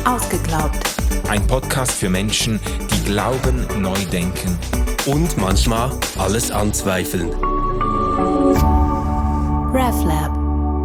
Ausgeglaubt. Ein Podcast für Menschen, die glauben, neu denken und manchmal alles anzweifeln. RefLab.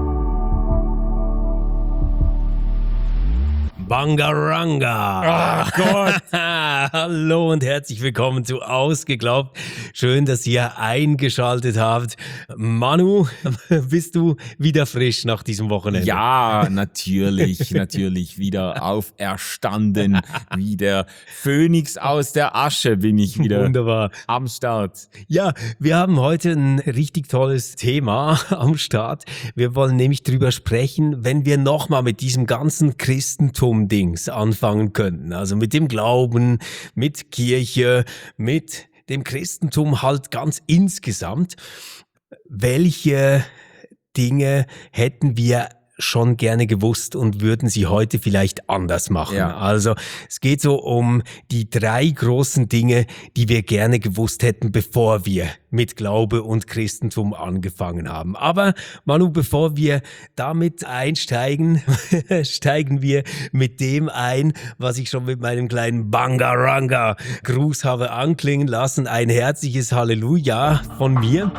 Bangaranga! Ach Gott! Hallo und herzlich willkommen zu Ausgeglaubt. Schön, dass ihr eingeschaltet habt. Manu, bist du wieder frisch nach diesem Wochenende? Ja, natürlich wieder auferstanden. Wie der Phönix aus der Asche bin ich wieder Wunderbar. Am Start. Ja, wir haben heute ein richtig tolles Thema am Start. Wir wollen nämlich drüber sprechen, wenn wir nochmal mit diesem ganzen Christentum-Dings anfangen könnten. Also mit dem Glauben, mit Kirche, mit dem Christentum halt ganz insgesamt. Welche Dinge hätten wir schon gerne gewusst und würden sie heute vielleicht anders machen? Ja. Also es geht so um die 3 großen Dinge, die wir gerne gewusst hätten, bevor wir mit Glaube und Christentum angefangen haben. Aber Manu, bevor wir damit einsteigen, steigen wir mit dem ein, was ich schon mit meinem kleinen Bangaranga-Gruß habe anklingen lassen. Ein herzliches Halleluja von mir.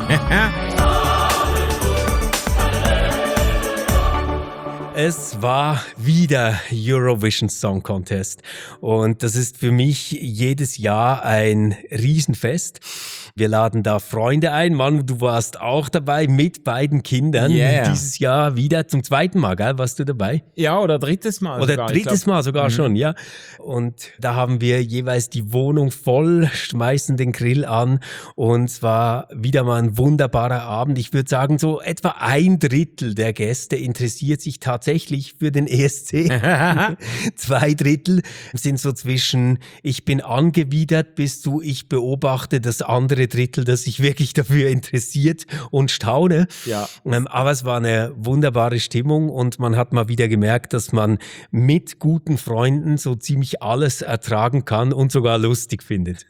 Es war wieder Eurovision Song Contest und das ist für mich jedes Jahr ein Riesenfest. Wir laden da Freunde ein. Manu, du warst auch dabei mit beiden Kindern. Yeah. Dieses Jahr wieder zum 2. Mal, gell? Warst du dabei? Ja, oder drittes Mal Oder sogar. drittes Mal sogar schon, ja. Und da haben wir jeweils die Wohnung voll, schmeißen den Grill an und es war wieder mal ein wunderbarer Abend. Ich würde sagen, so etwa 1/3 der Gäste interessiert sich tatsächlich für den ESC. 2/3 sind so zwischen ich bin angewidert bis zu ich beobachte das andere Drittel, das sich wirklich dafür interessiert und staune. Ja. Aber es war eine wunderbare Stimmung und man hat mal wieder gemerkt, dass man mit guten Freunden so ziemlich alles ertragen kann und sogar lustig findet.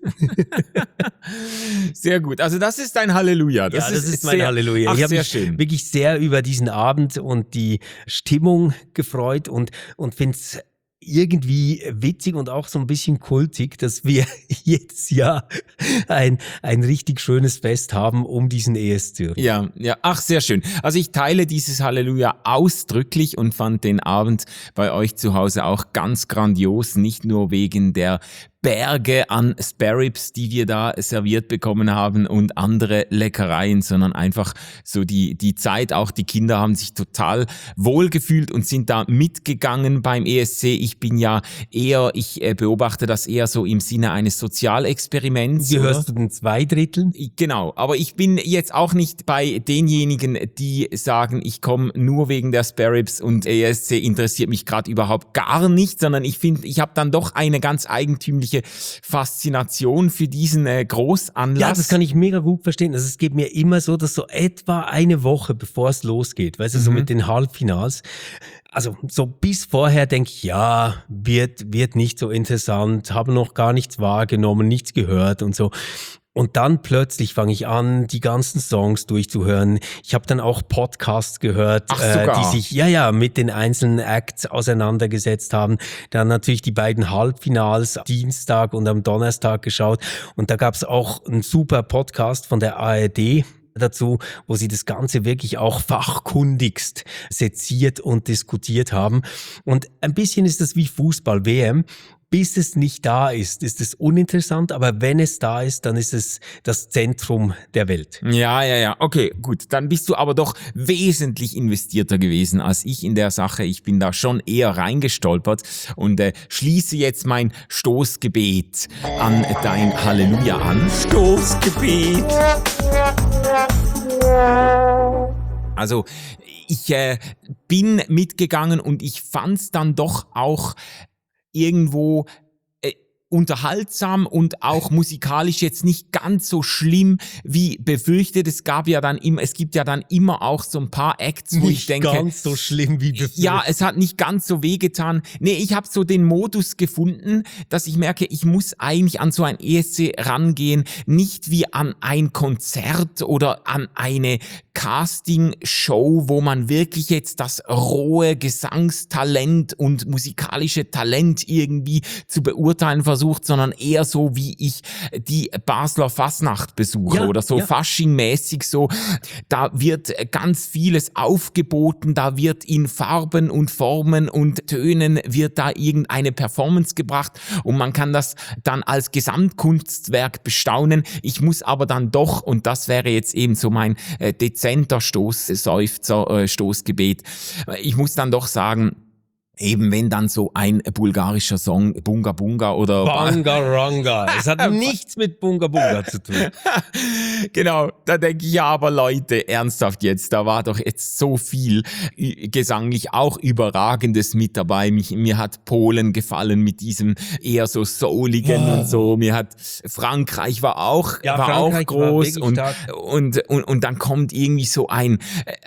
Sehr gut. Also das ist dein Halleluja. Das ist mein Halleluja. Ach, Ich habe sehr mich schön. wirklich sehr über diesen Abend und die Stimmung gefreut und finde es irgendwie witzig und auch so ein bisschen kultig, dass wir jedes Jahr ein richtig schönes Fest haben um diesen ESC. Ja, ach, sehr schön. Also ich teile dieses Halleluja ausdrücklich und fand den Abend bei euch zu Hause auch ganz grandios, nicht nur wegen der Berge an Sparrows, die wir da serviert bekommen haben und andere Leckereien, sondern einfach so die Zeit, auch die Kinder haben sich total wohlgefühlt und sind da mitgegangen beim ESC. Ich beobachte das eher so im Sinne eines Sozialexperiments. Gehörst du den 2/3? Genau, aber ich bin jetzt auch nicht bei denjenigen, die sagen, ich komme nur wegen der Sparrows und ESC interessiert mich gerade überhaupt gar nicht, sondern ich finde, ich habe dann doch eine ganz eigentümliche Faszination für diesen Großanlass. Ja, das kann ich mega gut verstehen. Also es geht mir immer so, dass so etwa eine Woche, bevor es losgeht, weißt du, so mit den Halbfinals, also so bis vorher denke ich, ja, wird nicht so interessant, habe noch gar nichts wahrgenommen, nichts gehört und so. Und dann plötzlich fange ich an, die ganzen Songs durchzuhören. Ich habe dann auch Podcasts gehört, die sich mit den einzelnen Acts auseinandergesetzt haben. Dann natürlich die beiden Halbfinals, Dienstag und am Donnerstag geschaut. Und da gab es auch einen super Podcast von der ARD dazu, wo sie das Ganze wirklich auch fachkundigst seziert und diskutiert haben. Und ein bisschen ist das wie Fußball-WM. Bis es nicht da ist es uninteressant, aber wenn es da ist, dann ist es das Zentrum der Welt. Ja, okay, gut. Dann bist du aber doch wesentlich investierter gewesen als ich in der Sache. Ich bin da schon eher reingestolpert und schließe jetzt mein Stoßgebet an dein Halleluja an. Stoßgebet! Also, ich bin mitgegangen und ich fand's dann doch auch irgendwo unterhaltsam und auch musikalisch jetzt nicht ganz so schlimm wie befürchtet. Es gibt ja dann immer auch so ein paar Acts, wo ich denke, nicht ganz so schlimm wie befürchtet. Ja, es hat nicht ganz so wehgetan. Nee, ich habe so den Modus gefunden, dass ich merke, ich muss eigentlich an so ein ESC rangehen, nicht wie an ein Konzert oder an eine Casting-Show, wo man wirklich jetzt das rohe Gesangstalent und musikalische Talent irgendwie zu beurteilen versucht, sondern eher so, wie ich die Basler Fasnacht besuche oder so Fasching-mäßig so. Da wird ganz vieles aufgeboten, da wird in Farben und Formen und Tönen wird da irgendeine Performance gebracht und man kann das dann als Gesamtkunstwerk bestaunen. Ich muss aber dann doch, und das wäre jetzt eben so mein dezenter Stoßgebet, ich muss dann doch sagen, eben wenn dann so ein bulgarischer Song, Bunga Bunga oder Bangaranga. Es hat nichts mit Bunga Bunga zu tun. Genau, da denke ich, ja, aber Leute, ernsthaft jetzt, da war doch jetzt so viel gesanglich auch Überragendes mit dabei. Mir hat Polen gefallen mit diesem eher so souligen und so. Mir hat Frankreich war auch groß und dann kommt irgendwie so ein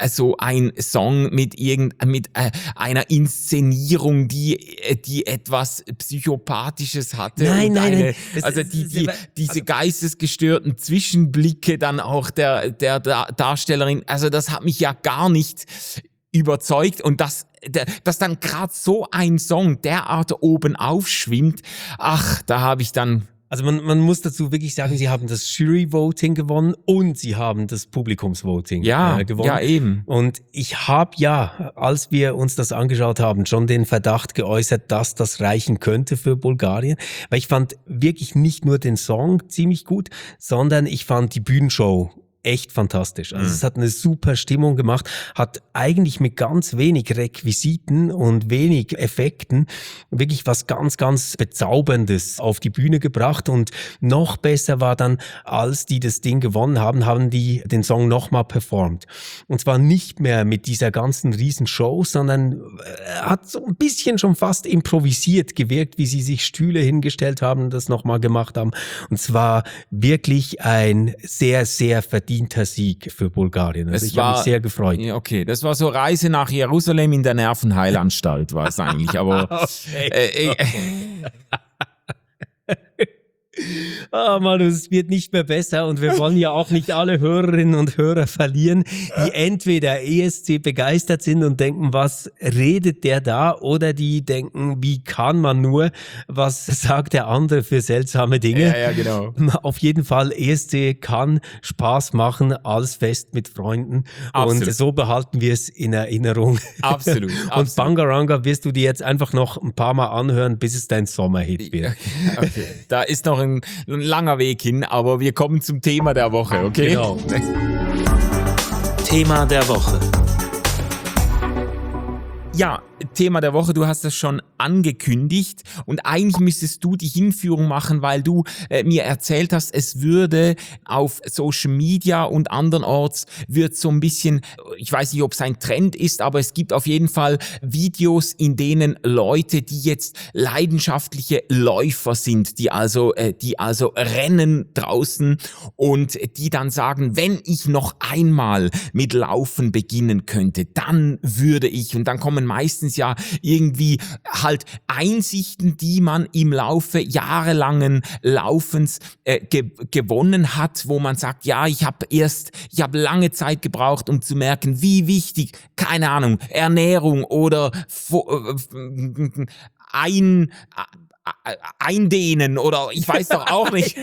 Song mit einer Inszenierung, die etwas Psychopathisches hatte. Nein. Diese geistesgestörten Zwischenblicke dann auch der Darstellerin, also das hat mich ja gar nicht überzeugt und dass dann gerade so ein Song derart oben aufschwimmt, da habe ich dann... Also man muss dazu wirklich sagen, sie haben das Jury-Voting gewonnen und sie haben das Publikumsvoting gewonnen. Ja, eben. Und ich habe als wir uns das angeschaut haben, schon den Verdacht geäußert, dass das reichen könnte für Bulgarien. Weil ich fand wirklich nicht nur den Song ziemlich gut, sondern ich fand die Bühnenshow echt fantastisch. Also es hat eine super Stimmung gemacht, hat eigentlich mit ganz wenig Requisiten und wenig Effekten wirklich was ganz, ganz Bezauberndes auf die Bühne gebracht und noch besser war dann, als die das Ding gewonnen haben die den Song nochmal performt. Und zwar nicht mehr mit dieser ganzen Riesenshow, sondern hat so ein bisschen schon fast improvisiert gewirkt, wie sie sich Stühle hingestellt haben und das nochmal gemacht haben. Und zwar wirklich ein sehr, sehr verdienter Sieg für Bulgarien. Also ich habe mich sehr gefreut. Ja, okay, das war so Reise nach Jerusalem in der Nervenheilanstalt war es eigentlich, aber Manu, es wird nicht mehr besser und wir wollen ja auch nicht alle Hörerinnen und Hörer verlieren, die entweder ESC begeistert sind und denken, was redet der da, oder die denken, wie kann man nur, was sagt der andere für seltsame Dinge. Ja, genau. Auf jeden Fall, ESC kann Spaß machen als Fest mit Freunden. Absolut. Und so behalten wir es in Erinnerung. Absolut. Und Bangaranga wirst du dir jetzt einfach noch ein paar Mal anhören, bis es dein Sommerhit wird. Okay. Da ist noch ein langer Weg hin, aber wir kommen zum Thema der Woche, okay? Genau. Thema der Woche. Ja, Thema der Woche, du hast das schon angekündigt und eigentlich müsstest du die Hinführung machen, weil du mir erzählt hast, es würde auf Social Media und andernorts wird so ein bisschen, ich weiß nicht, ob es ein Trend ist, aber es gibt auf jeden Fall Videos, in denen Leute, die jetzt leidenschaftliche Läufer sind, die also rennen draußen und die dann sagen, wenn ich noch einmal mit Laufen beginnen könnte, dann würde ich, und dann kommen meistens ja irgendwie halt Einsichten, die man im Laufe jahrelangen Laufens gewonnen hat, wo man sagt, ja, ich habe lange Zeit gebraucht, um zu merken, wie wichtig, keine Ahnung, Ernährung oder eindehnen oder ich weiß doch auch nicht.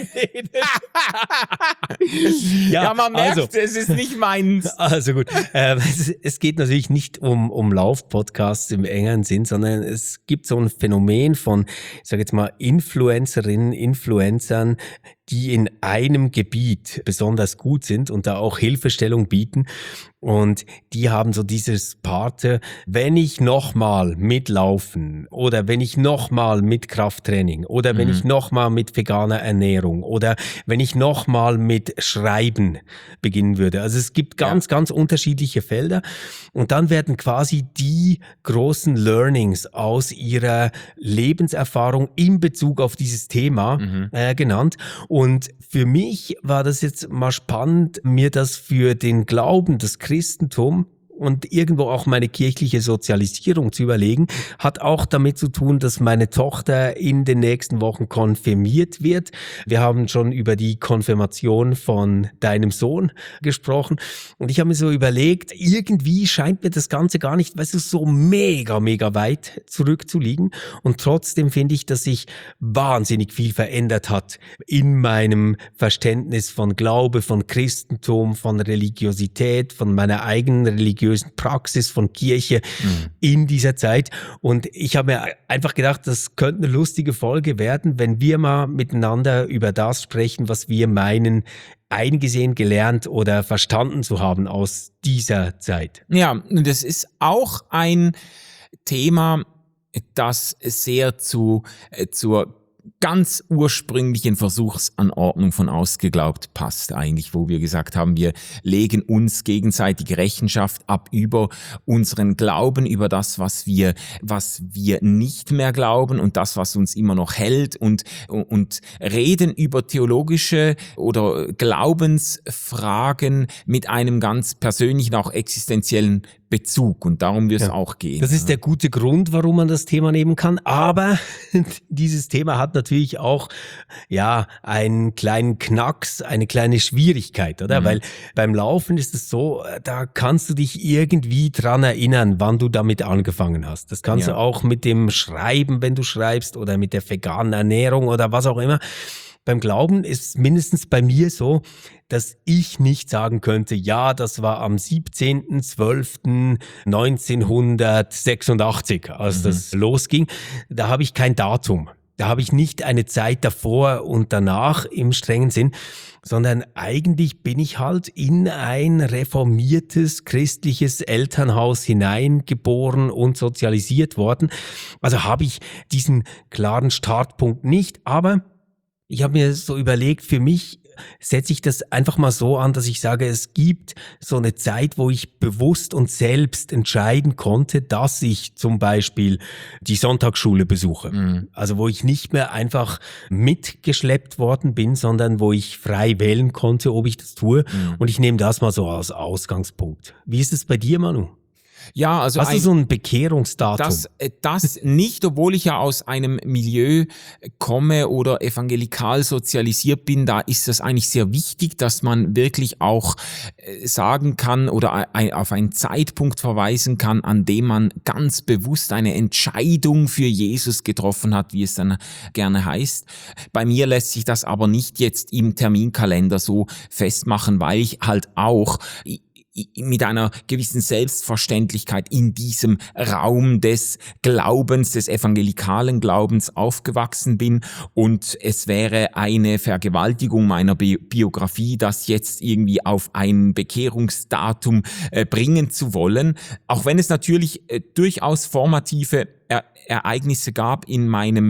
Ja, man merkt, es ist nicht meins. Also gut, es geht natürlich nicht um Lauf-Podcasts im engeren Sinn, sondern es gibt so ein Phänomen von, ich sage jetzt mal, Influencerinnen, Influencern, die in einem Gebiet besonders gut sind und da auch Hilfestellung bieten. Und die haben so dieses Part, wenn ich nochmal mitlaufen oder wenn ich nochmal mit Krafttraining oder wenn ich nochmal mit veganer Ernährung oder wenn ich nochmal mit Schreiben beginnen würde. Also es gibt ganz unterschiedliche Felder und dann werden quasi die großen Learnings aus ihrer Lebenserfahrung in Bezug auf dieses Thema genannt. Und für mich war das jetzt mal spannend, mir das für den Glauben, das Christentum und irgendwo auch meine kirchliche Sozialisierung zu überlegen, hat auch damit zu tun, dass meine Tochter in den nächsten Wochen konfirmiert wird. Wir haben schon über die Konfirmation von deinem Sohn gesprochen und ich habe mir so überlegt, irgendwie scheint mir das Ganze gar nicht, weißt du, so mega weit zurückzuliegen und trotzdem finde ich, dass sich wahnsinnig viel verändert hat in meinem Verständnis von Glaube, von Christentum, von Religiosität, von meiner eigenen religiösen Praxis von Kirche in dieser Zeit. Und ich habe mir einfach gedacht, das könnte eine lustige Folge werden, wenn wir mal miteinander über das sprechen, was wir meinen, eingesehen, gelernt oder verstanden zu haben aus dieser Zeit. Ja, und das ist auch ein Thema, das sehr zur ganz ursprünglichen Versuchsanordnung von Ausgeglaubt passt eigentlich, wo wir gesagt haben, wir legen uns gegenseitig Rechenschaft ab über unseren Glauben, über das, was wir nicht mehr glauben und das, was uns immer noch hält und reden über theologische oder Glaubensfragen mit einem ganz persönlichen, auch existenziellen Bezug und darum wird es auch gehen. Das ist der gute Grund, warum man das Thema nehmen kann, aber dieses Thema hat natürlich auch einen kleinen Knacks, eine kleine Schwierigkeit, oder? Weil beim Laufen ist es so, da kannst du dich irgendwie dran erinnern, wann du damit angefangen hast. Das kannst du auch mit dem Schreiben, wenn du schreibst oder mit der veganen Ernährung oder was auch immer. Beim Glauben ist mindestens bei mir so, dass ich nicht sagen könnte, ja, das war am 17.12.1986, als das losging. Da habe ich kein Datum. Da habe ich nicht eine Zeit davor und danach im strengen Sinn, sondern eigentlich bin ich halt in ein reformiertes christliches Elternhaus hineingeboren und sozialisiert worden. Also habe ich diesen klaren Startpunkt nicht, aber ich habe mir so überlegt, für mich setze ich das einfach mal so an, dass ich sage, es gibt so eine Zeit, wo ich bewusst und selbst entscheiden konnte, dass ich zum Beispiel die Sonntagsschule besuche. Also wo ich nicht mehr einfach mitgeschleppt worden bin, sondern wo ich frei wählen konnte, ob ich das tue. Und ich nehme das mal so als Ausgangspunkt. Wie ist es bei dir, Manu? Ja, also hast du so ein Bekehrungsdatum? Das nicht, obwohl ich ja aus einem Milieu komme oder evangelikal sozialisiert bin, da ist das eigentlich sehr wichtig, dass man wirklich auch sagen kann oder auf einen Zeitpunkt verweisen kann, an dem man ganz bewusst eine Entscheidung für Jesus getroffen hat, wie es dann gerne heißt. Bei mir lässt sich das aber nicht jetzt im Terminkalender so festmachen, weil ich halt auch mit einer gewissen Selbstverständlichkeit in diesem Raum des Glaubens, des evangelikalen Glaubens aufgewachsen bin und es wäre eine Vergewaltigung meiner Biografie, das jetzt irgendwie auf ein Bekehrungsdatum bringen zu wollen, auch wenn es natürlich durchaus formative Ereignisse gab in meinem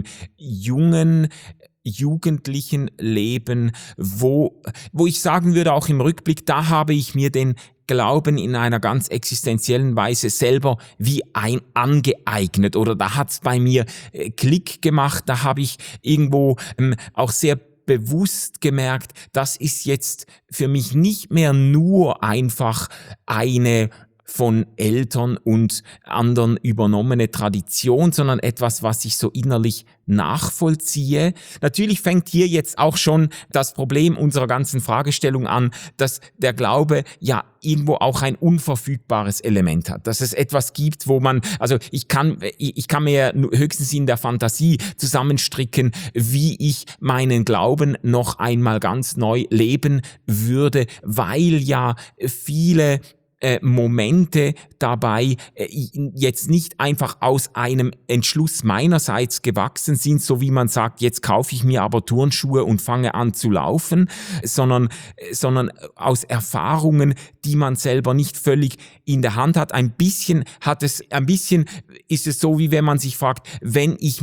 jugendlichen Leben, wo ich sagen würde, auch im Rückblick, da habe ich mir den Glauben in einer ganz existenziellen Weise selber wie angeeignet oder da hat's bei mir Klick gemacht, da habe ich irgendwo auch sehr bewusst gemerkt, das ist jetzt für mich nicht mehr nur einfach eine von Eltern und anderen übernommene Tradition, sondern etwas, was ich so innerlich nachvollziehe. Natürlich fängt hier jetzt auch schon das Problem unserer ganzen Fragestellung an, dass der Glaube ja irgendwo auch ein unverfügbares Element hat. Dass es etwas gibt, wo man, also ich kann mir höchstens in der Fantasie zusammenstricken, wie ich meinen Glauben noch einmal ganz neu leben würde, weil ja viele Momente dabei jetzt nicht einfach aus einem Entschluss meinerseits gewachsen sind, so wie man sagt, jetzt kaufe ich mir aber Turnschuhe und fange an zu laufen, sondern aus Erfahrungen, die man selber nicht völlig in der Hand hat. Ein bisschen ist es so, wie wenn man sich fragt, wenn ich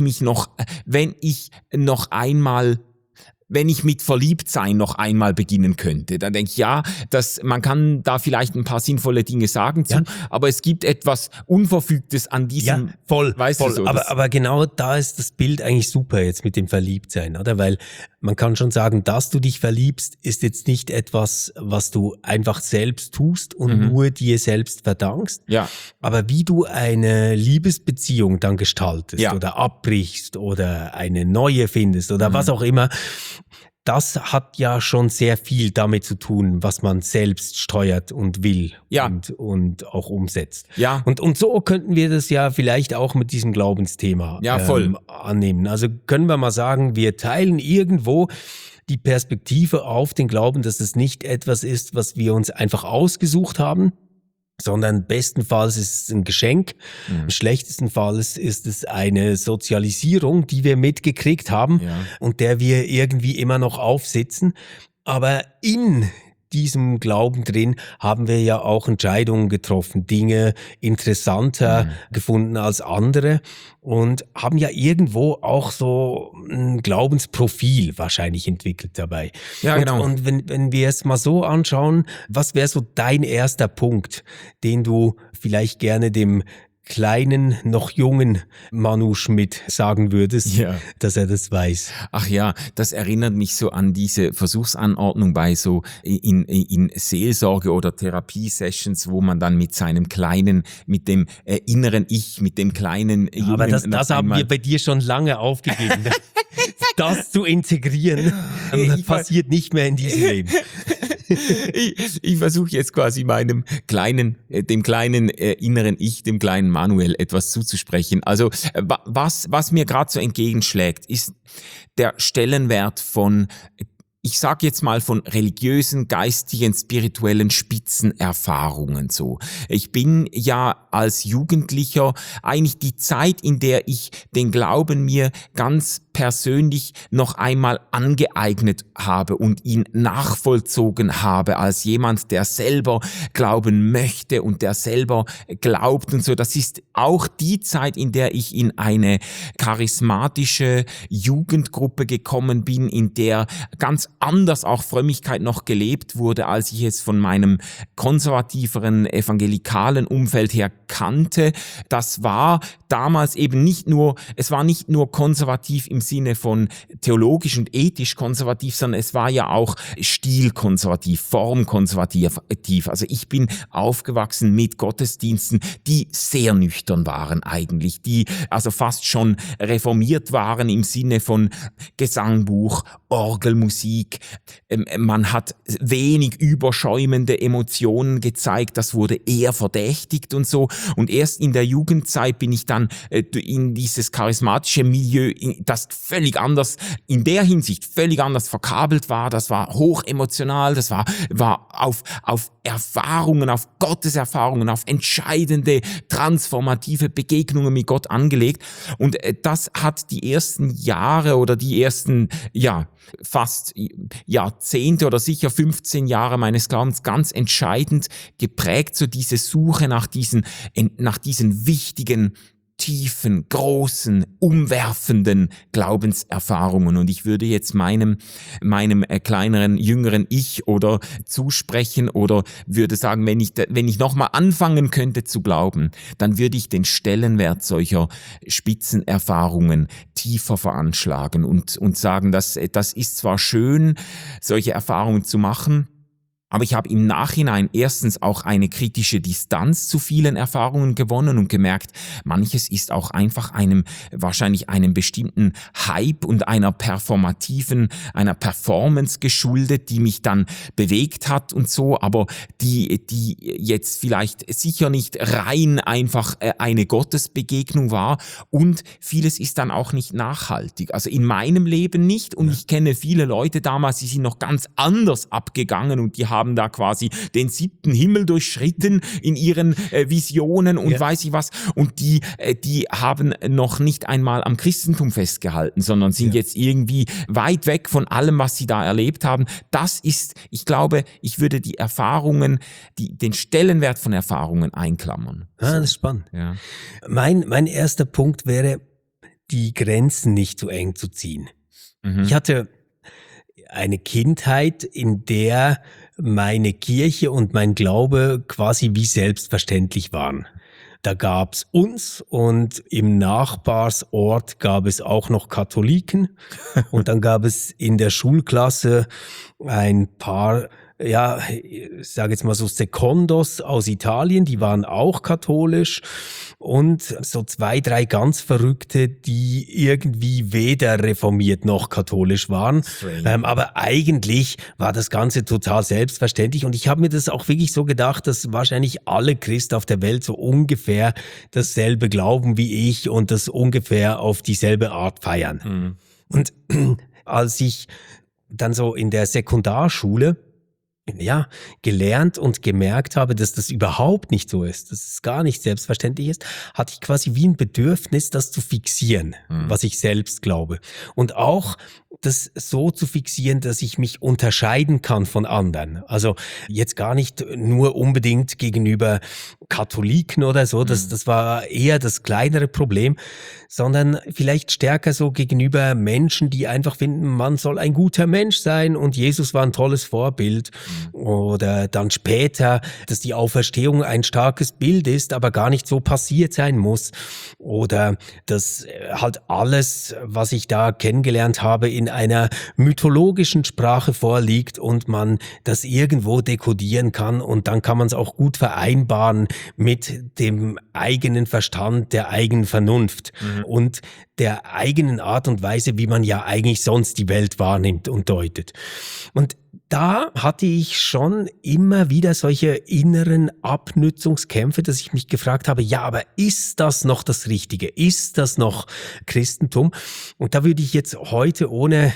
mit Verliebtsein noch einmal beginnen könnte, dann denke ich, ja, man kann da vielleicht ein paar sinnvolle Dinge sagen zu, aber es gibt etwas Unverfügtes an diesem, voll. Du so, aber genau da ist das Bild eigentlich super jetzt mit dem Verliebtsein, oder? Weil man kann schon sagen, dass du dich verliebst, ist jetzt nicht etwas, was du einfach selbst tust und nur dir selbst verdankst. Ja. Aber wie du eine Liebesbeziehung dann gestaltest oder abbrichst oder eine neue findest oder was auch immer, das hat ja schon sehr viel damit zu tun, was man selbst steuert und will und auch umsetzt. Ja. Und so könnten wir das ja vielleicht auch mit diesem Glaubensthema annehmen. Also können wir mal sagen, wir teilen irgendwo die Perspektive auf den Glauben, dass es nicht etwas ist, was wir uns einfach ausgesucht haben, sondern bestenfalls ist es ein Geschenk, schlechtestenfalls ist es eine Sozialisierung, die wir mitgekriegt haben und der wir irgendwie immer noch aufsitzen. Aber in diesem Glauben drin haben wir ja auch Entscheidungen getroffen, Dinge interessanter gefunden als andere und haben ja irgendwo auch so ein Glaubensprofil wahrscheinlich entwickelt dabei. Ja, genau. Und wenn wir es mal so anschauen, was wäre so dein erster Punkt, den du vielleicht gerne dem kleinen, noch jungen Manu Schmidt sagen würdest, dass er das weiß? Ach ja, das erinnert mich so an diese Versuchsanordnung bei so in Seelsorge- oder Therapiesessions, wo man dann mit seinem kleinen, mit dem inneren Ich, mit dem kleinen Jungen... Aber das haben wir bei dir schon lange aufgegeben. Das zu integrieren, passiert nicht mehr in diesem Leben. Ich versuche jetzt quasi dem kleinen inneren Ich, dem kleinen Manuel etwas zuzusprechen. Also was mir gerade so entgegenschlägt, ist der Stellenwert von, ich sag jetzt mal, von religiösen, geistigen, spirituellen Spitzenerfahrungen so. Ich bin ja als Jugendlicher eigentlich die Zeit, in der ich den Glauben mir ganz persönlich noch einmal angeeignet habe und ihn nachvollzogen habe als jemand, der selber glauben möchte und der selber glaubt und so. Das ist auch die Zeit, in der ich in eine charismatische Jugendgruppe gekommen bin, in der ganz anders auch Frömmigkeit noch gelebt wurde, als ich es von meinem konservativeren evangelikalen Umfeld her kannte. Das war damals eben es war nicht nur konservativ im Sinne von theologisch und ethisch konservativ, sondern es war ja auch stilkonservativ, formkonservativ. Also ich bin aufgewachsen mit Gottesdiensten, die sehr nüchtern waren eigentlich, die also fast schon reformiert waren im Sinne von Gesangbuch, Orgelmusik. Man hat wenig überschäumende Emotionen gezeigt, das wurde eher verdächtigt und so. Und erst in der Jugendzeit bin ich dann in dieses charismatische Milieu, das völlig anders, in der Hinsicht völlig anders verkabelt war. Das war hochemotional, das war auf Erfahrungen, auf Gottes Erfahrungen, auf entscheidende, transformative Begegnungen mit Gott angelegt. Und das hat die ersten Jahre oder die ersten, fast Jahrzehnte oder sicher 15 Jahre meines Glaubens ganz entscheidend geprägt, so diese Suche nach diesen wichtigen, tiefen, großen, umwerfenden Glaubenserfahrungen. Und ich würde jetzt meinem kleineren, jüngeren Ich oder zusprechen oder würde sagen, wenn ich nochmal anfangen könnte zu glauben, dann würde ich den Stellenwert solcher Spitzenerfahrungen tiefer veranschlagen und sagen, das ist zwar schön, solche Erfahrungen zu machen, aber ich habe im Nachhinein erstens auch eine kritische Distanz zu vielen Erfahrungen gewonnen und gemerkt, manches ist auch einfach wahrscheinlich einem bestimmten Hype und einer Performance geschuldet, die mich dann bewegt hat und so, aber die jetzt vielleicht sicher nicht rein einfach eine Gottesbegegnung war, und vieles ist dann auch nicht nachhaltig. Also in meinem Leben nicht, und ich kenne viele Leute damals, die sind noch ganz anders abgegangen und die haben haben da quasi den 7. Himmel durchschritten in ihren Visionen und weiß ich was. Und die haben noch nicht einmal am Christentum festgehalten, sondern sind jetzt irgendwie weit weg von allem, was sie da erlebt haben. Das ist, ich glaube, ich würde die Erfahrungen, den Stellenwert von Erfahrungen einklammern. Ah, das ist spannend. Ja. Mein erster Punkt wäre, die Grenzen nicht zu eng zu ziehen. Ich hatte eine Kindheit, in der meine Kirche und mein Glaube quasi wie selbstverständlich waren. Da gab's uns und im Nachbarsort gab es auch noch Katholiken und dann gab es in der Schulklasse ein paar, ja, ich sage jetzt mal so Secondos aus Italien, die waren auch katholisch und so 2, 3 ganz Verrückte, die irgendwie weder reformiert noch katholisch waren. Aber eigentlich war das Ganze total selbstverständlich und ich habe mir das auch wirklich so gedacht, dass wahrscheinlich alle Christen auf der Welt so ungefähr dasselbe glauben wie ich und das ungefähr auf dieselbe Art feiern. Und als ich dann so in der Sekundarschule gelernt und gemerkt habe, dass das überhaupt nicht so ist, dass es gar nicht selbstverständlich ist, hatte ich quasi wie ein Bedürfnis, das zu fixieren, was ich selbst glaube. Und auch das so zu fixieren, dass ich mich unterscheiden kann von anderen. Also jetzt gar nicht nur unbedingt gegenüber Katholiken oder so, das war eher das kleinere Problem, sondern vielleicht stärker so gegenüber Menschen, die einfach finden, man soll ein guter Mensch sein und Jesus war ein tolles Vorbild. Oder dann später, dass die Auferstehung ein starkes Bild ist, aber gar nicht so passiert sein muss. Oder dass halt alles, was ich da kennengelernt habe, in einer mythologischen Sprache vorliegt und man das irgendwo dekodieren kann und dann kann man es auch gut vereinbaren mit dem eigenen Verstand, der eigenen Vernunft und der eigenen Art und Weise, wie man ja eigentlich sonst die Welt wahrnimmt und deutet. Und da hatte ich schon immer wieder solche inneren Abnützungskämpfe, dass ich mich gefragt habe, ja, aber ist das noch das Richtige? Ist das noch Christentum? Und da würde ich jetzt heute ohne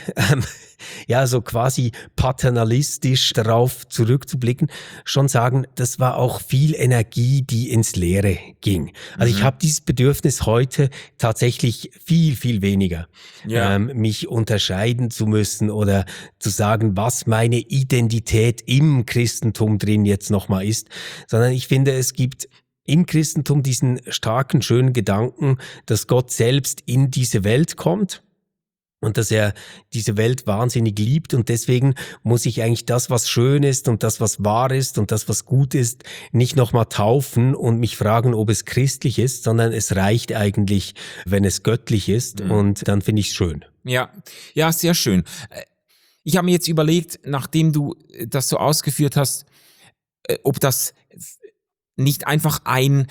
so quasi paternalistisch darauf zurückzublicken, schon sagen, das war auch viel Energie, die ins Leere ging. Also ich habe dieses Bedürfnis heute tatsächlich viel, viel weniger, mich unterscheiden zu müssen oder zu sagen, was meine Identität im Christentum drin jetzt nochmal ist, sondern ich finde, es gibt im Christentum diesen starken, schönen Gedanken, dass Gott selbst in diese Welt kommt und dass er diese Welt wahnsinnig liebt und deswegen muss ich eigentlich das, was schön ist und das, was wahr ist und das, was gut ist, nicht nochmal taufen und mich fragen, ob es christlich ist, sondern es reicht eigentlich, wenn es göttlich ist und dann finde ich es schön. Ja, sehr schön. Ich habe mir jetzt überlegt, nachdem du das so ausgeführt hast, ob das nicht einfach ein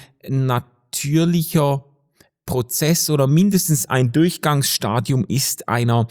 natürlicher Prozess oder mindestens ein Durchgangsstadium ist einer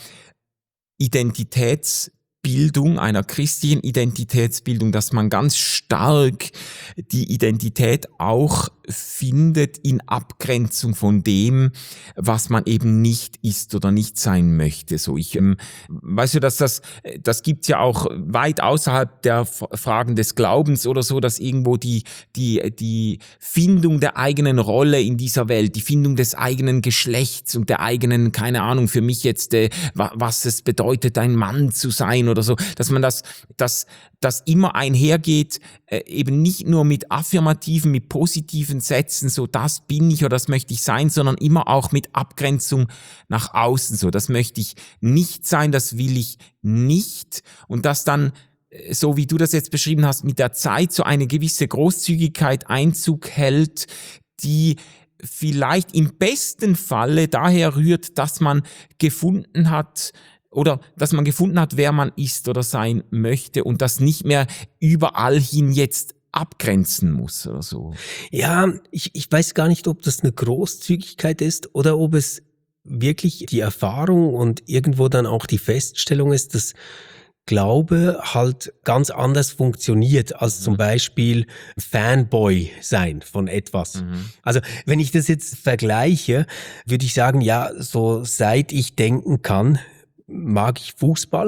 Identitätsbildung, einer christlichen Identitätsbildung, dass man ganz stark die Identität auch findet in Abgrenzung von dem, was man eben nicht ist oder nicht sein möchte. So weißt du, dass das gibt's ja auch weit außerhalb der Fragen des Glaubens oder so, dass irgendwo die Findung der eigenen Rolle in dieser Welt, die Findung des eigenen Geschlechts und der eigenen, keine Ahnung, für mich jetzt, was es bedeutet, ein Mann zu sein oder so, dass man das immer einhergeht, eben nicht nur mit affirmativen, mit positiven Sätzen, so das bin ich oder das möchte ich sein, sondern immer auch mit Abgrenzung nach außen, so das möchte ich nicht sein, das will ich nicht und das dann, so wie du das jetzt beschrieben hast, mit der Zeit so eine gewisse Großzügigkeit Einzug hält, die vielleicht im besten Falle daher rührt, dass man gefunden hat, wer man ist oder sein möchte und das nicht mehr überall hin jetzt abgrenzen muss oder so. Ja, ich weiß gar nicht, ob das eine Großzügigkeit ist oder ob es wirklich die Erfahrung und irgendwo dann auch die Feststellung ist, dass Glaube halt ganz anders funktioniert als zum Beispiel Fanboy sein von etwas. Also wenn ich das jetzt vergleiche, würde ich sagen, ja, so seit ich denken kann, mag ich Fußball.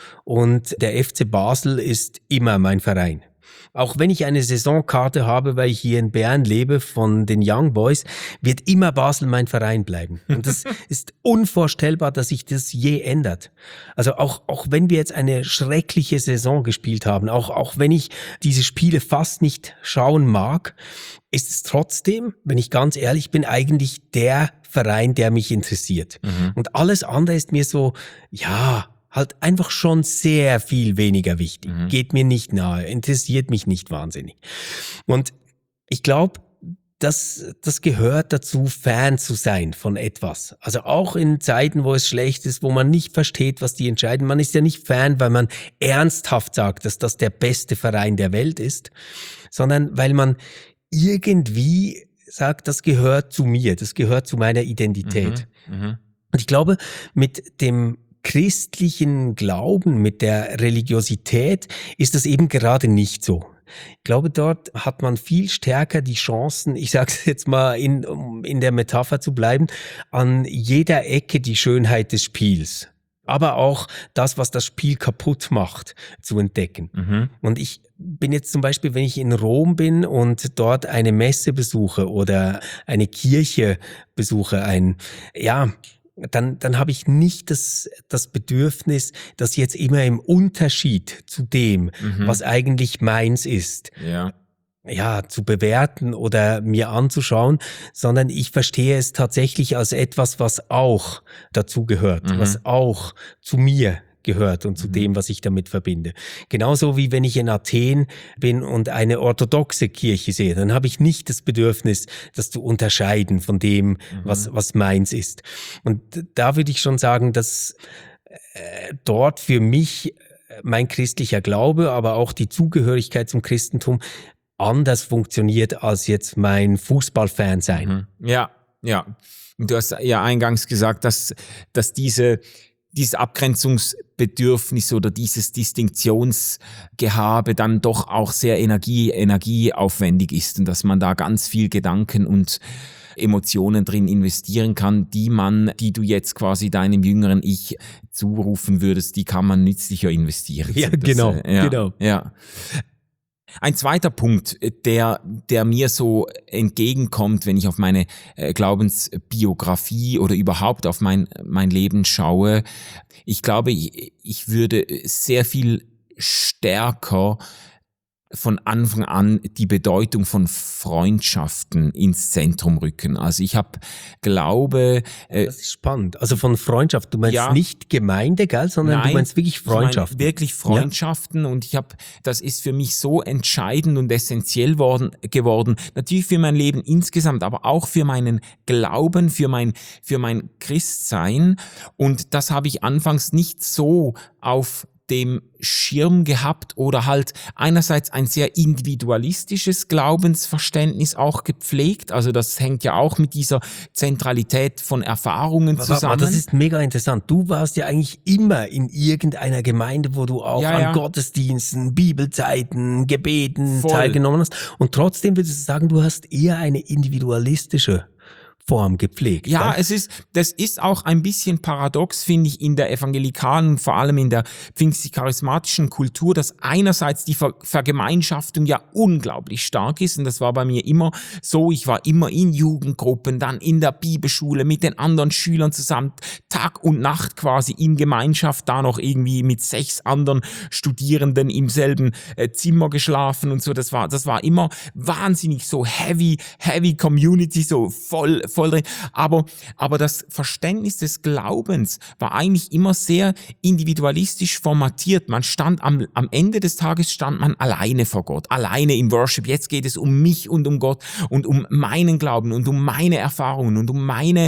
und der FC Basel ist immer mein Verein. Auch wenn ich eine Saisonkarte habe, weil ich hier in Bern lebe von den Young Boys, wird immer Basel mein Verein bleiben. Und das ist unvorstellbar, dass sich das je ändert. Also auch wenn wir jetzt eine schreckliche Saison gespielt haben, auch wenn ich diese Spiele fast nicht schauen mag, ist es trotzdem, wenn ich ganz ehrlich bin, eigentlich der Verein, der mich interessiert. Und alles andere ist mir so, ja, halt einfach schon sehr viel weniger wichtig. Geht mir nicht nahe, interessiert mich nicht wahnsinnig. Und ich glaube, das gehört dazu, Fan zu sein von etwas. Also auch in Zeiten, wo es schlecht ist, wo man nicht versteht, was die entscheiden. Man ist ja nicht Fan, weil man ernsthaft sagt, dass das der beste Verein der Welt ist, sondern weil man irgendwie sagt, das gehört zu mir, das gehört zu meiner Identität. Und ich glaube, mit dem christlichen Glauben, mit der Religiosität ist das eben gerade nicht so. Ich glaube, dort hat man viel stärker die Chancen, ich sage es jetzt mal in der Metapher zu bleiben, an jeder Ecke die Schönheit des Spiels, aber auch das, was das Spiel kaputt macht, zu entdecken. Und ich bin jetzt zum Beispiel, wenn ich in Rom bin und dort eine Messe besuche oder eine Kirche besuche, dann habe ich nicht das Bedürfnis, das jetzt immer im Unterschied zu dem, was eigentlich meins ist, zu bewerten oder mir anzuschauen, sondern ich verstehe es tatsächlich als etwas, was auch dazu gehört, was auch zu mir gehört und zu dem, was ich damit verbinde. Genauso wie wenn ich in Athen bin und eine orthodoxe Kirche sehe, dann habe ich nicht das Bedürfnis, das zu unterscheiden von dem, was meins ist. Und da würde ich schon sagen, dass dort für mich mein christlicher Glaube, aber auch die Zugehörigkeit zum Christentum anders funktioniert als jetzt mein Fußballfan sein. Ja. Und du hast ja eingangs gesagt, dass dieses Abgrenzungsbedürfnis oder dieses Distinktionsgehabe dann doch auch sehr energieaufwendig ist und dass man da ganz viel Gedanken und Emotionen drin investieren kann, die du jetzt quasi deinem jüngeren Ich zurufen würdest, die kann man nützlicher investieren. Ja, genau. Ja. Ein zweiter Punkt, der mir so entgegenkommt, wenn ich auf meine Glaubensbiografie oder überhaupt auf mein Leben schaue, ich glaube, ich würde sehr viel stärker von Anfang an die Bedeutung von Freundschaften ins Zentrum rücken. Also ich glaube... das ist spannend. Also von Freundschaft, du meinst nicht Gemeinde, gell, sondern nein, du meinst wirklich Freundschaften. Ich meine wirklich Freundschaften und das ist für mich so entscheidend und essentiell geworden. Natürlich für mein Leben insgesamt, aber auch für meinen Glauben, für mein Christsein. Und das habe ich anfangs nicht so auf dem Schirm gehabt oder halt einerseits ein sehr individualistisches Glaubensverständnis auch gepflegt. Also das hängt ja auch mit dieser Zentralität von Erfahrungen zusammen. Das ist mega interessant. Du warst ja eigentlich immer in irgendeiner Gemeinde, wo du auch an Gottesdiensten, Bibelzeiten, Gebeten teilgenommen hast. Und trotzdem würdest du sagen, du hast eher eine individualistische Form gepflegt. Ja, das ist auch ein bisschen paradox, finde ich, in der evangelikalen und vor allem in der pfingstlich-charismatischen Kultur, dass einerseits die Vergemeinschaftung ja unglaublich stark ist und das war bei mir immer so, ich war immer in Jugendgruppen, dann in der Bibelschule mit den anderen Schülern zusammen, Tag und Nacht quasi in Gemeinschaft, da noch irgendwie mit 6 anderen Studierenden im selben Zimmer geschlafen und so, das war immer wahnsinnig so heavy Community, so voll drin. Aber das Verständnis des Glaubens war eigentlich immer sehr individualistisch formatiert. Man stand am Ende des Tages stand man alleine vor Gott, alleine im Worship. Jetzt geht es um mich und um Gott und um meinen Glauben und um meine Erfahrungen und um meine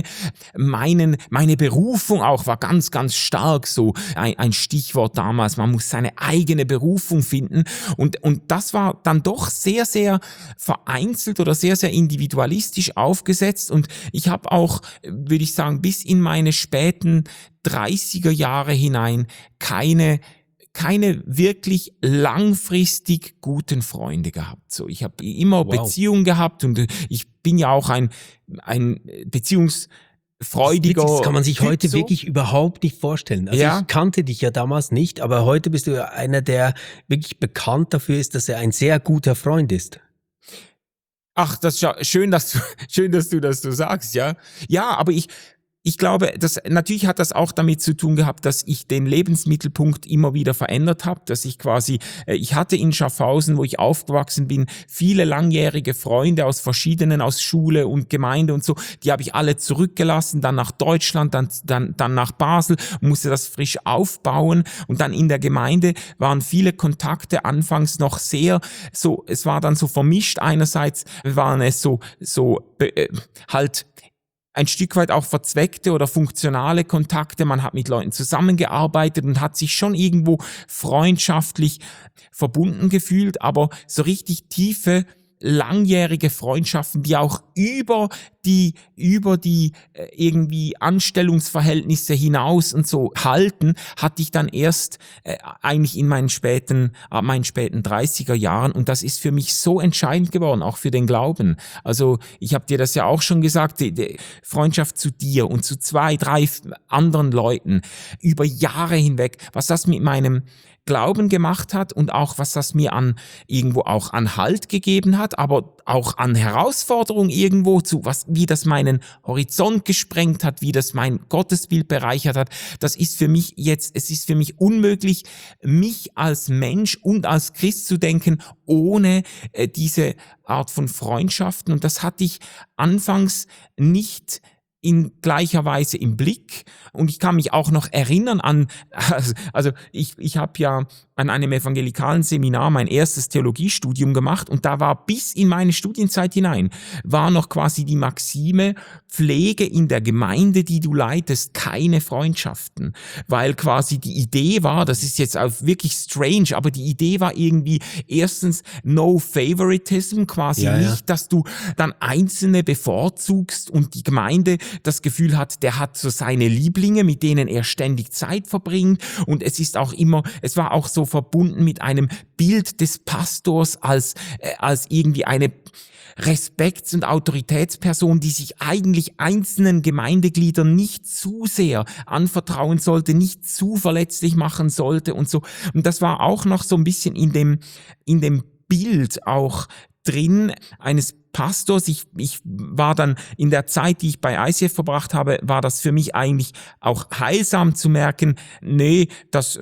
Berufung auch war ganz, ganz stark so ein Stichwort damals. Man muss seine eigene Berufung finden und das war dann doch sehr, sehr vereinzelt oder sehr, sehr individualistisch aufgesetzt und ich habe auch, würde ich sagen, bis in meine späten 30er Jahre hinein keine wirklich langfristig guten Freunde gehabt. So, ich habe immer Beziehungen gehabt und ich bin ja auch ein freudiger. Das kann man sich Typ heute so. wirklich überhaupt nicht vorstellen. Also Ja. ich kannte dich ja damals nicht, aber heute bist du ja einer, der wirklich bekannt dafür ist, dass er ein sehr guter Freund ist. Ach, das ist ja schön, schön, dass du das so sagst, ja. Ja, aber ich glaube, natürlich hat das auch damit zu tun gehabt, dass ich den Lebensmittelpunkt immer wieder verändert habe, dass ich quasi, ich hatte in Schaffhausen, wo ich aufgewachsen bin, viele langjährige Freunde aus Schule und Gemeinde und so, die habe ich alle zurückgelassen, dann nach Deutschland, dann nach Basel, musste das frisch aufbauen und dann in der Gemeinde waren viele Kontakte anfangs noch sehr so, es war dann so vermischt, einerseits waren es halt ein Stück weit auch verzweckte oder funktionale Kontakte. Man hat mit Leuten zusammengearbeitet und hat sich schon irgendwo freundschaftlich verbunden gefühlt, aber so richtig tiefe, langjährige Freundschaften, die auch über die irgendwie Anstellungsverhältnisse hinaus und so halten, hatte ich dann erst eigentlich in meinen späten 30er Jahren, und das ist für mich so entscheidend geworden, auch für den Glauben. Also ich habe dir das ja auch schon gesagt, die Freundschaft zu dir und zu 2, 3 anderen Leuten über Jahre hinweg, was das mit meinem Glauben gemacht hat und auch was das mir irgendwo auch an Halt gegeben hat, aber auch an Herausforderungen irgendwo wie das meinen Horizont gesprengt hat, wie das mein Gottesbild bereichert hat. Es ist für mich unmöglich, mich als Mensch und als Christ zu denken, ohne diese Art von Freundschaften, und das hatte ich anfangs nicht in gleicher Weise im Blick, und ich kann mich auch noch erinnern also ich habe ja an einem evangelikalen Seminar mein erstes Theologiestudium gemacht, und da war bis in meine Studienzeit hinein, war noch quasi die Maxime, pflege in der Gemeinde, die du leitest, keine Freundschaften, weil quasi die Idee war, das ist jetzt auch wirklich strange, aber die Idee war irgendwie erstens no favoritism, quasi nicht, dass du dann Einzelne bevorzugst und die Gemeinde das Gefühl hat, der hat so seine Lieblinge, mit denen er ständig Zeit verbringt, und es war auch so verbunden mit einem Bild des Pastors als irgendwie eine Respekts- und Autoritätsperson, die sich eigentlich einzelnen Gemeindegliedern nicht zu sehr anvertrauen sollte, nicht zu verletzlich machen sollte und so. Und das war auch noch so ein bisschen in dem Bild auch drin eines Pastors. Ich war dann in der Zeit, die ich bei ICF verbracht habe, war das für mich eigentlich auch heilsam zu merken, nee, das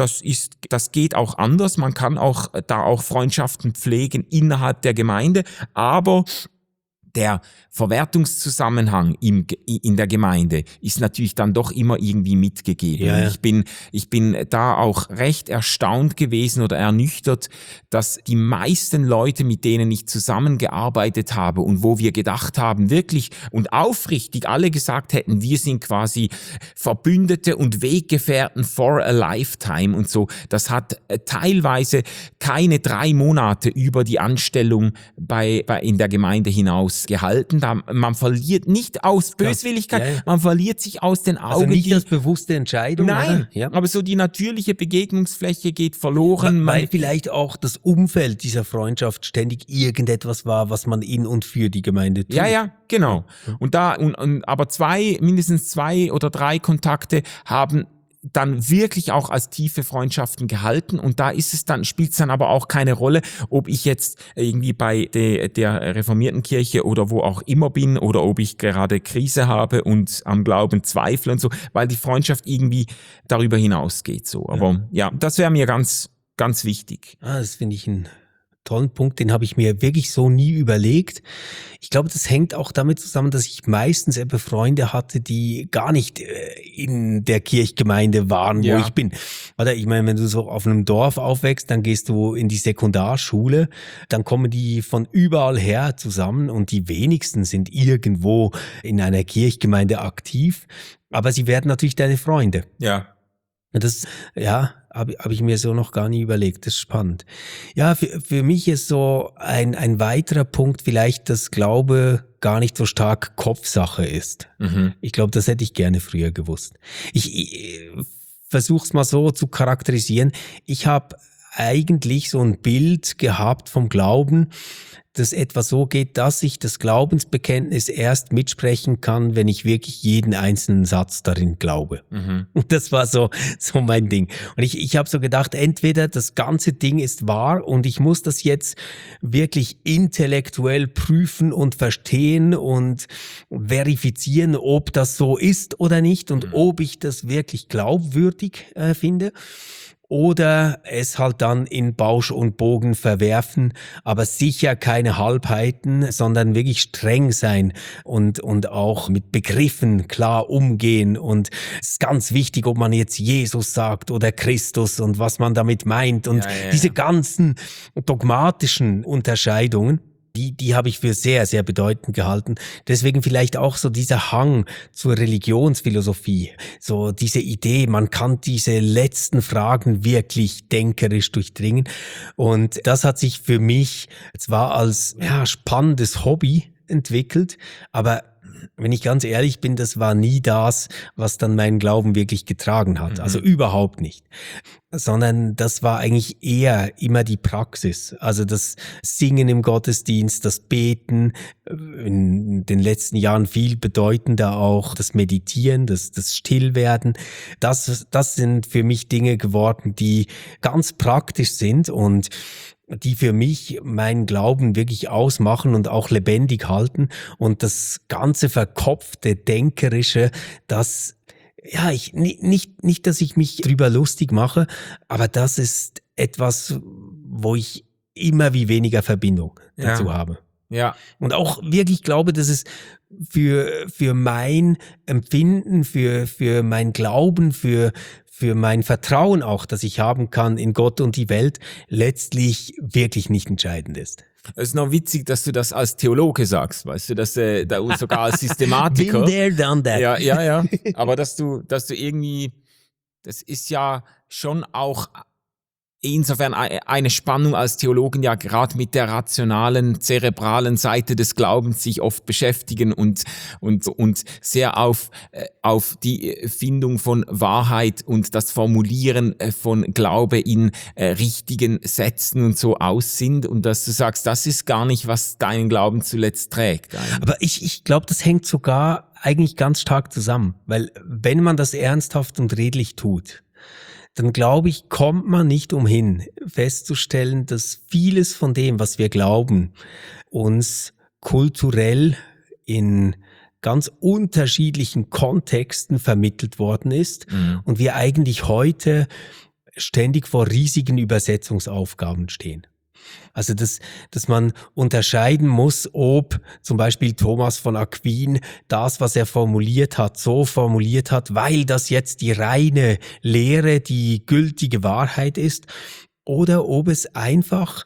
geht auch anders. Man kann auch Freundschaften pflegen innerhalb der Gemeinde, aber der Verwertungszusammenhang in der Gemeinde ist natürlich dann doch immer irgendwie mitgegeben. Ja. Ich bin da auch recht erstaunt gewesen oder ernüchtert, dass die meisten Leute, mit denen ich zusammengearbeitet habe und wo wir gedacht haben, wirklich und aufrichtig alle gesagt hätten, wir sind quasi Verbündete und Weggefährten for a lifetime und so. Das hat teilweise keine 3 Monate über die Anstellung in der Gemeinde hinaus gehalten. Man verliert nicht aus Böswilligkeit, man verliert sich aus den Augen. Also nicht als bewusste Entscheidung. Nein, ja. aber so die natürliche Begegnungsfläche geht verloren. Weil vielleicht auch das Umfeld dieser Freundschaft ständig irgendetwas war, was man in und für die Gemeinde tut. Ja, genau. Und aber mindestens 2 oder 3 Kontakte haben dann wirklich auch als tiefe Freundschaften gehalten, und da spielt es dann aber auch keine Rolle, ob ich jetzt irgendwie bei der reformierten Kirche oder wo auch immer bin oder ob ich gerade Krise habe und am Glauben zweifle und so, weil die Freundschaft irgendwie darüber hinausgeht so. Aber ja, das wäre mir ganz, ganz wichtig. Das finde ich einen tollen Punkt, den habe ich mir wirklich so nie überlegt. Ich glaube, das hängt auch damit zusammen, dass ich meistens eben Freunde hatte, die gar nicht in der Kirchgemeinde waren, wo ich bin. Oder ich meine, wenn du so auf einem Dorf aufwächst, dann gehst du in die Sekundarschule, dann kommen die von überall her zusammen, und die wenigsten sind irgendwo in einer Kirchgemeinde aktiv, aber sie werden natürlich deine Freunde. Ja. Das, habe ich mir so noch gar nie überlegt. Das ist spannend. Ja, für mich ist so ein weiterer Punkt vielleicht, dass Glaube gar nicht so stark Kopfsache ist. Mhm. Ich glaube, das hätte ich gerne früher gewusst. Ich versuche es mal so zu charakterisieren. Ich habe eigentlich so ein Bild gehabt vom Glauben, das etwa so geht, dass ich das Glaubensbekenntnis erst mitsprechen kann, wenn ich wirklich jeden einzelnen Satz darin glaube. Und das war so mein Ding. Und ich habe so gedacht, entweder das ganze Ding ist wahr und ich muss das jetzt wirklich intellektuell prüfen und verstehen und verifizieren, ob das so ist oder nicht und ob ich das wirklich glaubwürdig finde. Oder es halt dann in Bausch und Bogen verwerfen, aber sicher keine Halbheiten, sondern wirklich streng sein und auch mit Begriffen klar umgehen. Und es ist ganz wichtig, ob man jetzt Jesus sagt oder Christus und was man damit meint. Und diese ganzen dogmatischen Unterscheidungen, die habe ich für sehr, sehr bedeutend gehalten. Deswegen vielleicht auch so dieser Hang zur Religionsphilosophie, so diese Idee, man kann diese letzten Fragen wirklich denkerisch durchdringen. Und das hat sich für mich zwar als spannendes Hobby entwickelt, aber wenn ich ganz ehrlich bin, das war nie das, was dann meinen Glauben wirklich getragen hat. Also überhaupt nicht. Sondern das war eigentlich eher immer die Praxis. Also das Singen im Gottesdienst, das Beten, in den letzten Jahren viel bedeutender auch das Meditieren, das Stillwerden. Das sind für mich Dinge geworden, die ganz praktisch sind und die für mich meinen Glauben wirklich ausmachen und auch lebendig halten. Und das ganze verkopfte, denkerische, das nicht, dass ich mich drüber lustig mache, aber das ist etwas, wo ich immer wie weniger Verbindung dazu habe. Ja. Und auch wirklich glaube, dass es für mein Empfinden, für mein Glauben, für mein Vertrauen auch, das ich haben kann in Gott und die Welt, letztlich wirklich nicht entscheidend ist. Es ist noch witzig, dass du das als Theologe sagst, weißt du, dass da sogar als Systematiker. Been there, done that. Ja. Aber dass du irgendwie, das ist ja schon auch insofern eine Spannung als Theologen ja gerade mit der rationalen, zerebralen Seite des Glaubens sich oft beschäftigen und sehr auf die Findung von Wahrheit und das Formulieren von Glaube in richtigen Sätzen und so aus sind und dass du sagst, das ist gar nicht, was deinen Glauben zuletzt trägt. Aber ich glaube, das hängt sogar eigentlich ganz stark zusammen, weil wenn man das ernsthaft und redlich tut, dann glaube ich, kommt man nicht umhin, festzustellen, dass vieles von dem, was wir glauben, uns kulturell in ganz unterschiedlichen Kontexten vermittelt worden ist und wir eigentlich heute ständig vor riesigen Übersetzungsaufgaben stehen. Also, dass man unterscheiden muss, ob zum Beispiel Thomas von Aquin das, was er formuliert hat, so formuliert hat, weil das jetzt die reine Lehre, die gültige Wahrheit ist, oder ob es einfach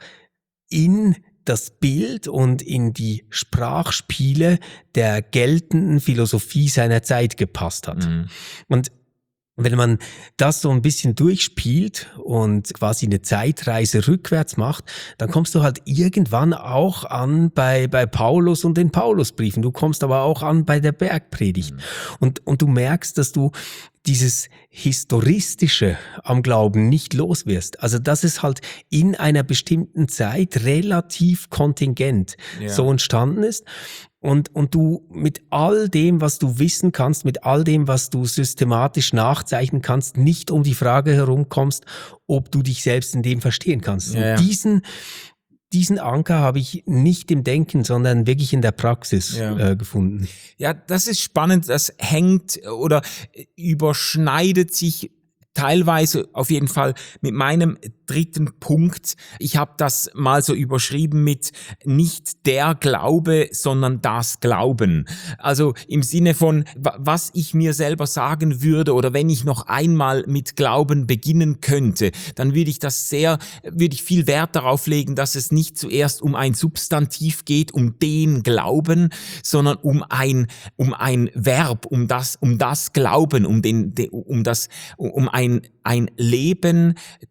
in das Bild und in die Sprachspiele der geltenden Philosophie seiner Zeit gepasst hat. Und wenn man das so ein bisschen durchspielt und quasi eine Zeitreise rückwärts macht, dann kommst du halt irgendwann auch an bei Paulus und den Paulusbriefen. Du kommst aber auch an bei der Bergpredigt. Und du merkst, dass du dieses Historistische am Glauben nicht los wirst. Also dass es halt in einer bestimmten Zeit relativ kontingent so entstanden ist. Und du mit all dem, was du wissen kannst, mit all dem, was du systematisch nachzeichnen kannst, nicht um die Frage herumkommst, ob du dich selbst in dem verstehen kannst. Ja. Diesen Anker habe ich nicht im Denken, sondern wirklich in der Praxis gefunden. Ja, das ist spannend. Das hängt oder überschneidet sich teilweise auf jeden Fall mit meinem dritten Punkt. Ich habe das mal so überschrieben mit nicht der Glaube, sondern das Glauben. Also im Sinne von, was ich mir selber sagen würde oder wenn ich noch einmal mit Glauben beginnen könnte, dann würde ich viel Wert darauf legen, dass es nicht zuerst um ein Substantiv geht, um den Glauben, sondern um ein Verb, um das Glauben, um ein Leben,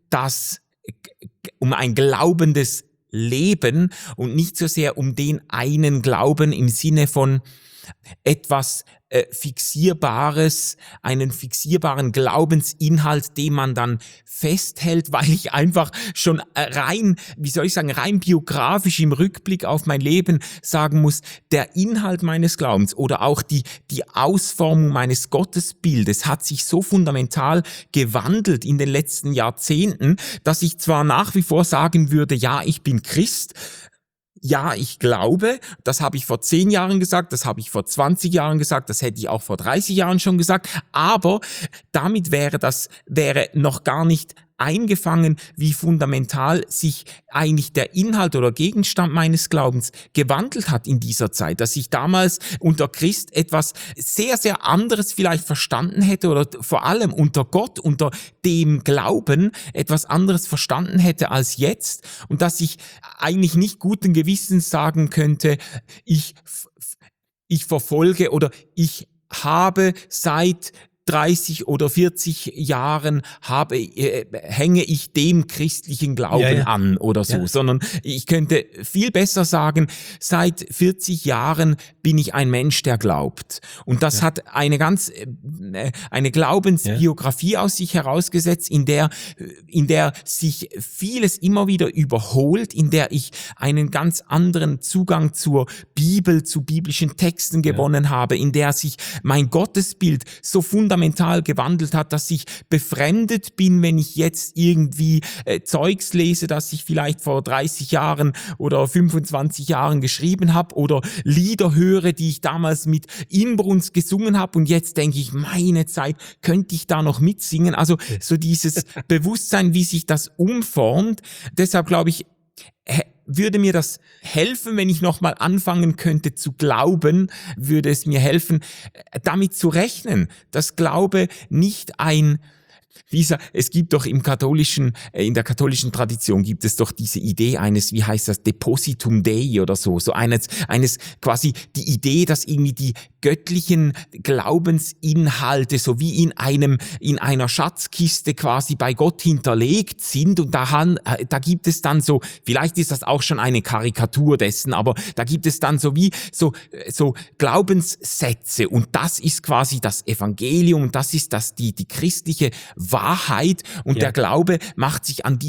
um ein glaubendes Leben und nicht so sehr um den einen Glauben im Sinne von etwas einen fixierbaren Glaubensinhalt, den man dann festhält, weil ich einfach schon rein biografisch im Rückblick auf mein Leben sagen muss, der Inhalt meines Glaubens oder auch die Ausformung meines Gottesbildes hat sich so fundamental gewandelt in den letzten Jahrzehnten, dass ich zwar nach wie vor sagen würde, ja, ich bin Christ, ja, ich glaube, das habe ich vor 10 Jahren gesagt, das habe ich vor 20 Jahren gesagt, das hätte ich auch vor 30 Jahren schon gesagt, aber damit wäre noch gar nicht eingefangen, wie fundamental sich eigentlich der Inhalt oder Gegenstand meines Glaubens gewandelt hat in dieser Zeit, dass ich damals unter Christ etwas sehr, sehr anderes vielleicht verstanden hätte oder vor allem unter Gott, unter dem Glauben etwas anderes verstanden hätte als jetzt und dass ich eigentlich nicht guten Gewissens sagen könnte, ich verfolge oder ich habe seit 30 oder 40 Jahren hänge ich dem christlichen Glauben an oder so, sondern ich könnte viel besser sagen, seit 40 Jahren bin ich ein Mensch, der glaubt. Und das hat eine Glaubensbiografie aus sich herausgesetzt, in der sich vieles immer wieder überholt, in der ich einen ganz anderen Zugang zur Bibel, zu biblischen Texten gewonnen habe, in der sich mein Gottesbild so fundamental gewandelt hat, dass ich befremdet bin, wenn ich jetzt irgendwie Zeugs lese, das ich vielleicht vor 30 Jahren oder 25 Jahren geschrieben habe oder Lieder höre, die ich damals mit Inbrunst gesungen habe und jetzt denke ich, meine Zeit, könnte ich da noch mitsingen? Also so dieses Bewusstsein, wie sich das umformt. Deshalb glaube ich, würde mir das helfen, wenn ich nochmal anfangen könnte zu glauben, würde es mir helfen, damit zu rechnen, dass Glaube nicht es gibt doch in der katholischen Tradition gibt es doch diese Idee eines, wie heißt das, Depositum Dei oder so eines quasi die Idee, dass irgendwie die göttlichen Glaubensinhalte so wie in einer Schatzkiste quasi bei Gott hinterlegt sind und da gibt es dann so, vielleicht ist das auch schon eine Karikatur dessen, aber da gibt es dann so Glaubenssätze und das ist quasi das Evangelium, das ist die christliche Wahrheit und der Glaube macht sich an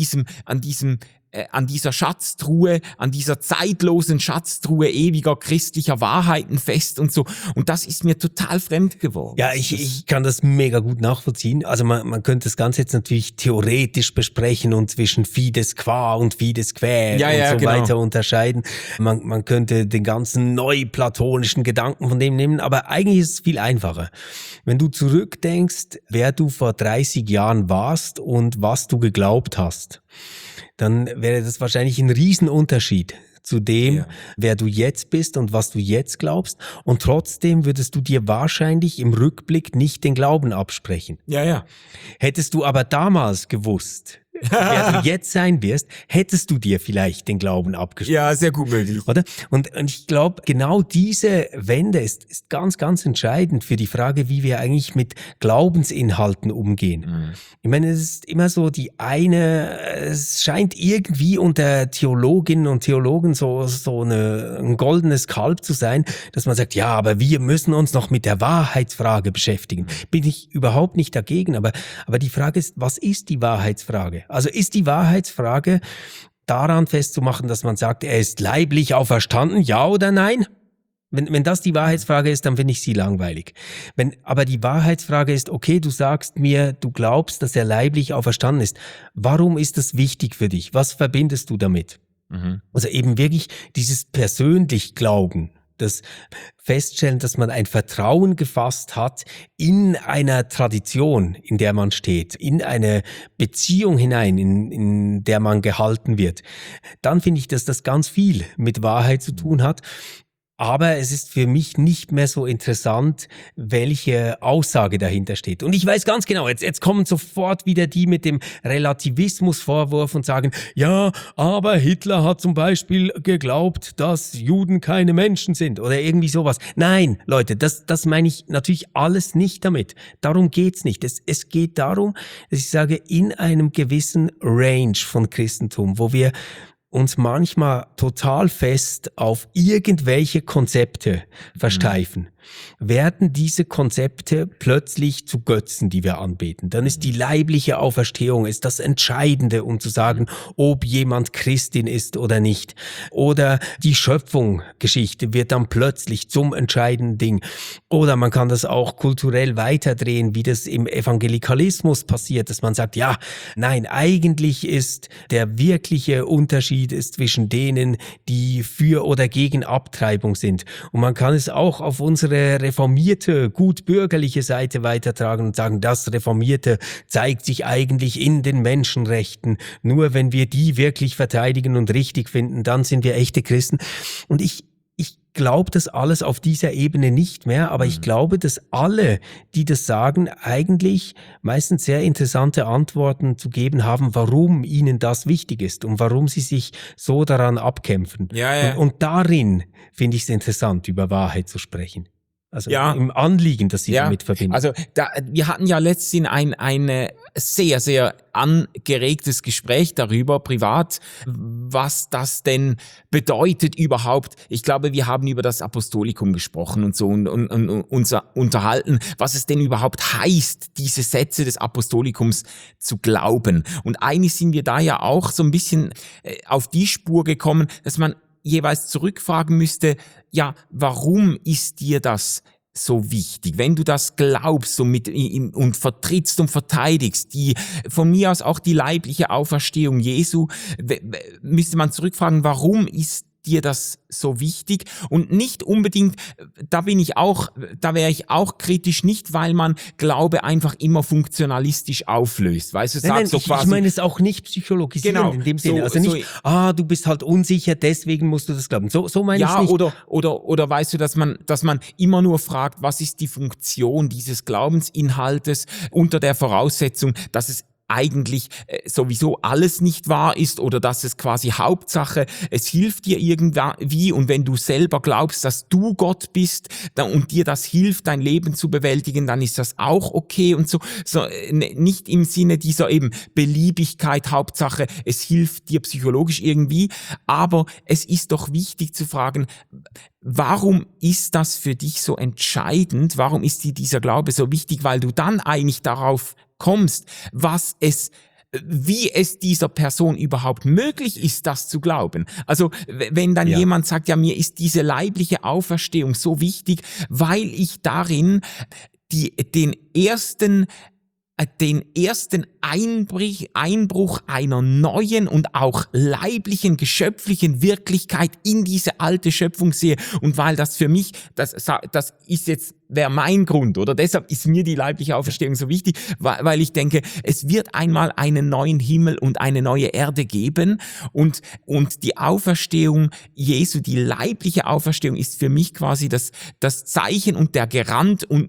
dieser Schatztruhe, an dieser zeitlosen Schatztruhe ewiger christlicher Wahrheiten fest und so. Und das ist mir total fremd geworden. Ja, ich kann das mega gut nachvollziehen. Also man könnte das Ganze jetzt natürlich theoretisch besprechen und zwischen Fides qua und Fides quae und so weiter unterscheiden. Man könnte den ganzen neuplatonischen Gedanken von dem nehmen, aber eigentlich ist es viel einfacher. Wenn du zurückdenkst, wer du vor 30 Jahren warst und was du geglaubt hast, dann wäre das wahrscheinlich ein Riesenunterschied zu dem, wer du jetzt bist und was du jetzt glaubst. Und trotzdem würdest du dir wahrscheinlich im Rückblick nicht den Glauben absprechen. Ja. Hättest du aber damals gewusst, wer du jetzt sein wirst, hättest du dir vielleicht den Glauben abgesprochen. Ja, sehr gut möglich. Oder? Und ich glaube, genau diese Wende ist ganz, ganz entscheidend für die Frage, wie wir eigentlich mit Glaubensinhalten umgehen. Mhm. Ich meine, es ist immer so es scheint irgendwie unter Theologinnen und Theologen so ein goldenes Kalb zu sein, dass man sagt, ja, aber wir müssen uns noch mit der Wahrheitsfrage beschäftigen. Bin ich überhaupt nicht dagegen, aber die Frage ist, was ist die Wahrheitsfrage? Also ist die Wahrheitsfrage daran festzumachen, dass man sagt, er ist leiblich auferstanden, ja oder nein? Wenn das die Wahrheitsfrage ist, dann finde ich sie langweilig. Wenn aber die Wahrheitsfrage ist, okay, du sagst mir, du glaubst, dass er leiblich auferstanden ist. Warum ist das wichtig für dich? Was verbindest du damit? Mhm. Also eben wirklich dieses persönlich Glauben. Das Feststellen, dass man ein Vertrauen gefasst hat in einer Tradition, in der man steht, in eine Beziehung hinein, in der man gehalten wird. Dann finde ich, dass das ganz viel mit Wahrheit zu tun hat. Aber es ist für mich nicht mehr so interessant, welche Aussage dahinter steht. Und ich weiß ganz genau, jetzt kommen sofort wieder die mit dem Relativismusvorwurf und sagen, ja, aber Hitler hat zum Beispiel geglaubt, dass Juden keine Menschen sind oder irgendwie sowas. Nein, Leute, das meine ich natürlich alles nicht damit. Darum geht's nicht. Es geht darum, dass ich sage, in einem gewissen Range von Christentum, wo wir uns manchmal total fest auf irgendwelche Konzepte versteifen. werden diese Konzepte plötzlich zu Götzen, die wir anbeten. Dann ist die leibliche Auferstehung ist das Entscheidende, um zu sagen, ob jemand Christin ist oder nicht. Oder die Schöpfungsgeschichte wird dann plötzlich zum entscheidenden Ding. Oder man kann das auch kulturell weiterdrehen, wie das im Evangelikalismus passiert, dass man sagt, ja, nein, eigentlich ist der wirkliche Unterschied ist zwischen denen, die für oder gegen Abtreibung sind. Und man kann es auch auf unsere reformierte, gut bürgerliche Seite weitertragen und sagen, das Reformierte zeigt sich eigentlich in den Menschenrechten. Nur wenn wir die wirklich verteidigen und richtig finden, dann sind wir echte Christen. Und ich glaube das alles auf dieser Ebene nicht mehr, aber ich glaube, dass alle, die das sagen, eigentlich meistens sehr interessante Antworten zu geben haben, warum ihnen das wichtig ist und warum sie sich so daran abkämpfen. Ja. Und darin finde ich es interessant, über Wahrheit zu sprechen. Also im Anliegen, das sie damit verbinden. Also wir hatten ja letztens ein sehr, sehr angeregtes Gespräch darüber, privat, was das denn bedeutet überhaupt. Ich glaube, wir haben über das Apostolikum gesprochen und so und uns unterhalten, was es denn überhaupt heißt, diese Sätze des Apostolikums zu glauben. Und eigentlich sind wir da ja auch so ein bisschen auf die Spur gekommen, dass man jeweils zurückfragen müsste, ja, warum ist dir das so wichtig? Wenn du das glaubst und vertrittst und verteidigst, von mir aus auch die leibliche Auferstehung Jesu, müsste man zurückfragen, warum ist dir das so wichtig? Und nicht unbedingt, da wäre ich auch kritisch, nicht weil man Glaube einfach immer funktionalistisch auflöst. Weißt du, nein, ich meine es auch nicht psychologisieren in dem Sinne. Also nicht, du bist halt unsicher, deswegen musst du das glauben. So meine ich es nicht. Oder weißt du, dass man immer nur fragt, was ist die Funktion dieses Glaubensinhaltes unter der Voraussetzung, dass es eigentlich sowieso alles nicht wahr ist oder dass es quasi Hauptsache, es hilft dir irgendwie und wenn du selber glaubst, dass du Gott bist und dir das hilft, dein Leben zu bewältigen, dann ist das auch okay und so nicht im Sinne dieser eben Beliebigkeit, Hauptsache, es hilft dir psychologisch irgendwie, aber es ist doch wichtig zu fragen, warum ist das für dich so entscheidend? Warum ist dir dieser Glaube so wichtig? Weil du dann eigentlich darauf kommst, wie es dieser Person überhaupt möglich ist, das zu glauben. Also wenn dann jemand sagt, ja, mir ist diese leibliche Auferstehung so wichtig, weil ich darin den ersten Einbruch einer neuen und auch leiblichen, geschöpflichen Wirklichkeit in diese alte Schöpfung sehe und weil das für mich, das wäre mein Grund, oder? Deshalb ist mir die leibliche Auferstehung so wichtig, weil ich denke, es wird einmal einen neuen Himmel und eine neue Erde geben und die Auferstehung Jesu, die leibliche Auferstehung ist für mich quasi das Zeichen und der Garant und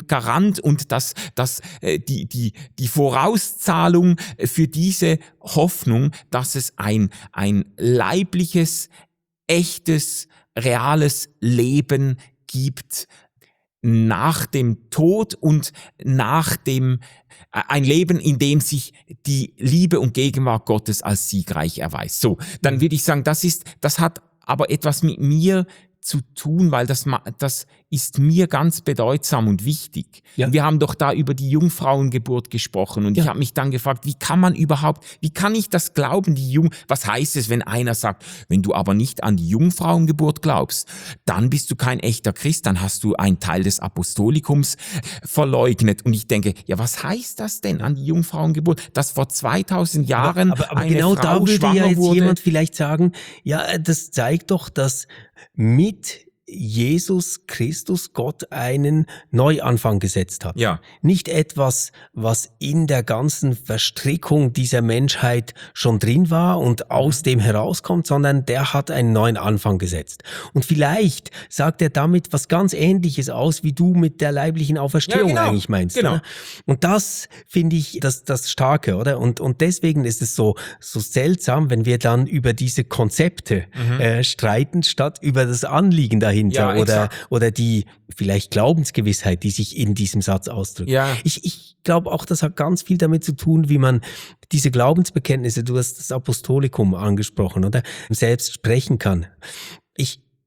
die Vorauszahlung für diese Hoffnung, dass es ein leibliches, echtes, reales Leben gibt nach dem Tod und ein Leben, in dem sich die Liebe und Gegenwart Gottes als siegreich erweist. So, dann würde ich sagen, das hat aber etwas mit mir zu tun, weil das ist mir ganz bedeutsam und wichtig. Ja. Wir haben doch da über die Jungfrauengeburt gesprochen und ich habe mich dann gefragt, wie kann ich das glauben, was heißt es, wenn einer sagt, wenn du aber nicht an die Jungfrauengeburt glaubst, dann bist du kein echter Christ, dann hast du einen Teil des Apostolikums verleugnet. Und ich denke, ja, was heißt das denn an die Jungfrauengeburt, dass vor 2000 Jahren aber eine genau Frau da würde schwanger ja jetzt wurde? jemand vielleicht sagen, ja, das zeigt doch, dass mit Jesus Christus Gott einen Neuanfang gesetzt hat. Ja. Nicht etwas, was in der ganzen Verstrickung dieser Menschheit schon drin war und aus dem herauskommt, sondern der hat einen neuen Anfang gesetzt. Und vielleicht sagt er damit was ganz Ähnliches aus, wie du mit der leiblichen Auferstehung eigentlich meinst. Genau. Oder? Und das finde ich das Starke, oder? Und deswegen ist es so seltsam, wenn wir dann über diese Konzepte streiten, statt über das Anliegen dahinter oder die vielleicht Glaubensgewissheit, die sich in diesem Satz ausdrückt. Ja. Ich glaube auch, das hat ganz viel damit zu tun, wie man diese Glaubensbekenntnisse, du hast das Apostolikum angesprochen, oder? Selbst sprechen kann. Ich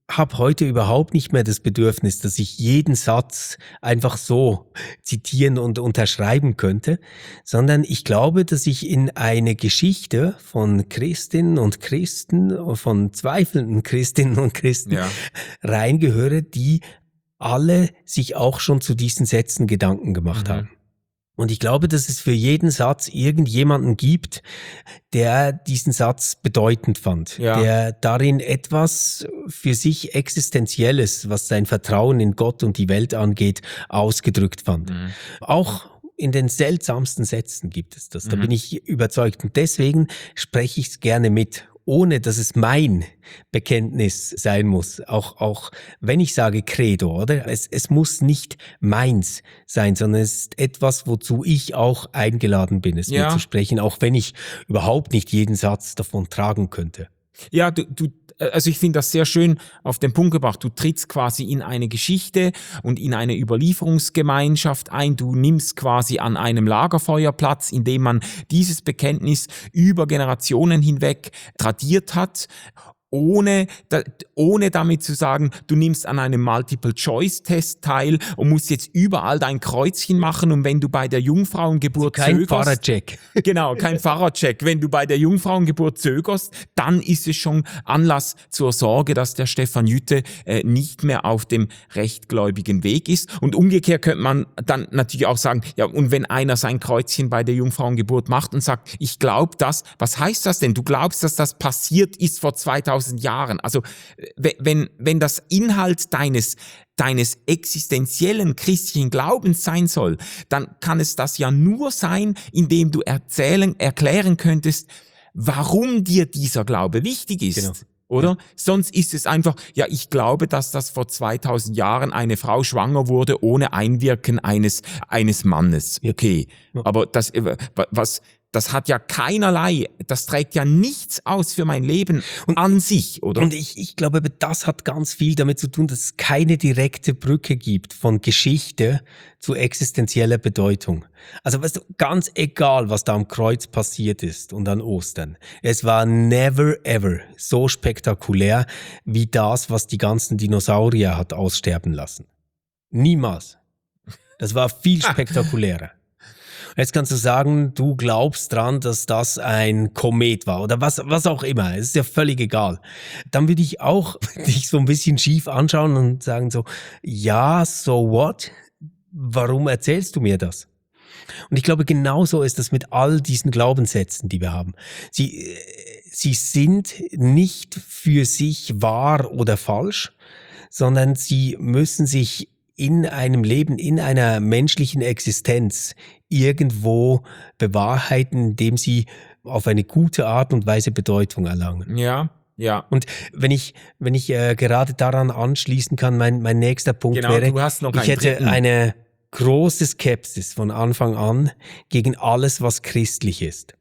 habe heute überhaupt nicht mehr das Bedürfnis, dass ich jeden Satz einfach so zitieren und unterschreiben könnte, sondern ich glaube, dass ich in eine Geschichte von Christinnen und Christen, von zweifelnden Christinnen und Christen reingehöre, die alle sich auch schon zu diesen Sätzen Gedanken gemacht haben. Und ich glaube, dass es für jeden Satz irgendjemanden gibt, der diesen Satz bedeutend fand, der darin etwas für sich Existenzielles, was sein Vertrauen in Gott und die Welt angeht, ausgedrückt fand. Auch in den seltsamsten Sätzen gibt es das, da bin ich überzeugt. Und deswegen spreche ich es gerne mit, ohne dass es mein Bekenntnis sein muss. Auch wenn ich sage Credo, oder? Es muss nicht meins sein, sondern es ist etwas, wozu ich auch eingeladen bin, es mir zu sprechen, auch wenn ich überhaupt nicht jeden Satz davon tragen könnte. Ja, also ich finde das sehr schön auf den Punkt gebracht. Du trittst quasi in eine Geschichte und in eine Überlieferungsgemeinschaft ein. Du nimmst quasi an einem Lagerfeuer Platz, in dem man dieses Bekenntnis über Generationen hinweg tradiert hat. Ohne damit zu sagen, du nimmst an einem Multiple-Choice-Test teil und musst jetzt überall dein Kreuzchen machen, und wenn du bei der Jungfrauengeburt kein Pfarrercheck. Genau, kein Pfarrercheck. Wenn du bei der Jungfrauengeburt zögerst, dann ist es schon Anlass zur Sorge, dass der Stefan Jütte nicht mehr auf dem rechtgläubigen Weg ist. Und umgekehrt könnte man dann natürlich auch sagen, ja, und wenn einer sein Kreuzchen bei der Jungfrauengeburt macht und sagt, ich glaube das, was heißt das denn? Du glaubst, dass das passiert ist vor 2000 Jahren. Also wenn das Inhalt deines existenziellen christlichen Glaubens sein soll, dann kann es das ja nur sein, indem du erklären könntest, warum dir dieser Glaube wichtig ist. Genau. Oder? Ja. Sonst ist es einfach, ja, ich glaube, dass das vor 2000 Jahren eine Frau schwanger wurde ohne Einwirken eines Mannes. Okay. Ja. Aber das hat ja keinerlei, das trägt ja nichts aus für mein Leben an sich, oder? Und ich glaube, das hat ganz viel damit zu tun, dass es keine direkte Brücke gibt von Geschichte zu existenzieller Bedeutung. Also weißt du, ganz egal, was da am Kreuz passiert ist und an Ostern, es war never ever so spektakulär wie das, was die ganzen Dinosaurier hat aussterben lassen. Niemals. Das war viel spektakulärer. Jetzt kannst du sagen, du glaubst dran, dass das ein Komet war oder was auch immer. Es ist ja völlig egal. Dann würde ich auch dich so ein bisschen schief anschauen und sagen so, ja, so what? Warum erzählst du mir das? Und ich glaube, genauso ist das mit all diesen Glaubenssätzen, die wir haben. Sie sind nicht für sich wahr oder falsch, sondern sie müssen sich in einem Leben, in einer menschlichen Existenz irgendwo bewahrheiten, indem sie auf eine gute Art und Weise Bedeutung erlangen. Ja. Und wenn ich gerade daran anschließen kann, mein nächster Punkt wäre, du hast noch ich hätte eine große Skepsis von Anfang an gegen alles, was christlich ist.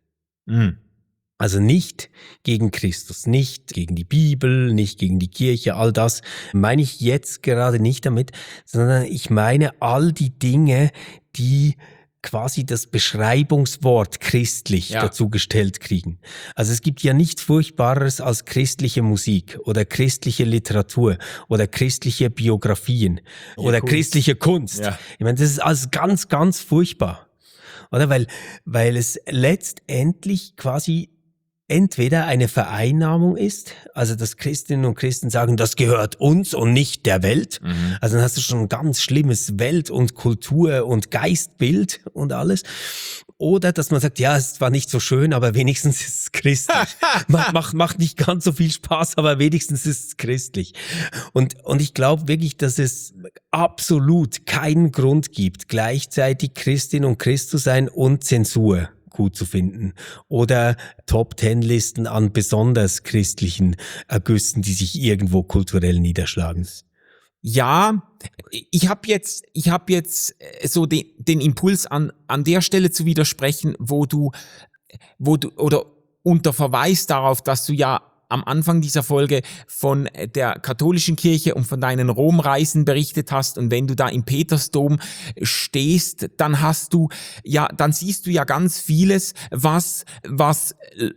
Also nicht gegen Christus, nicht gegen die Bibel, nicht gegen die Kirche, all das meine ich jetzt gerade nicht damit, sondern ich meine all die Dinge, die quasi das Beschreibungswort christlich dazu gestellt kriegen. Also es gibt ja nichts Furchtbareres als christliche Musik oder christliche Literatur oder christliche Biografien oder Kunst. Christliche Kunst. Ja. Ich meine, das ist alles ganz, ganz furchtbar. Oder? Weil es letztendlich quasi entweder eine Vereinnahmung ist, also dass Christinnen und Christen sagen, das gehört uns und nicht der Welt. Also dann hast du schon ein ganz schlimmes Welt- und Kultur- und Geistbild und alles. Oder dass man sagt, ja, es ist zwar nicht so schön, aber wenigstens ist es christlich. Macht nicht ganz so viel Spaß, aber wenigstens ist es christlich. Und ich glaube wirklich, dass es absolut keinen Grund gibt, gleichzeitig Christin und Christ zu sein und Zensur gut zu finden oder Top-10-Listen an besonders christlichen Ergüssen, die sich irgendwo kulturell niederschlagen. Ja, ich habe jetzt so den Impuls an der Stelle zu widersprechen, wo du oder unter Verweis darauf, dass du ja am Anfang dieser Folge von der katholischen Kirche und von deinen Romreisen berichtet hast, und wenn du da im Petersdom stehst, dann siehst du ja ganz vieles, was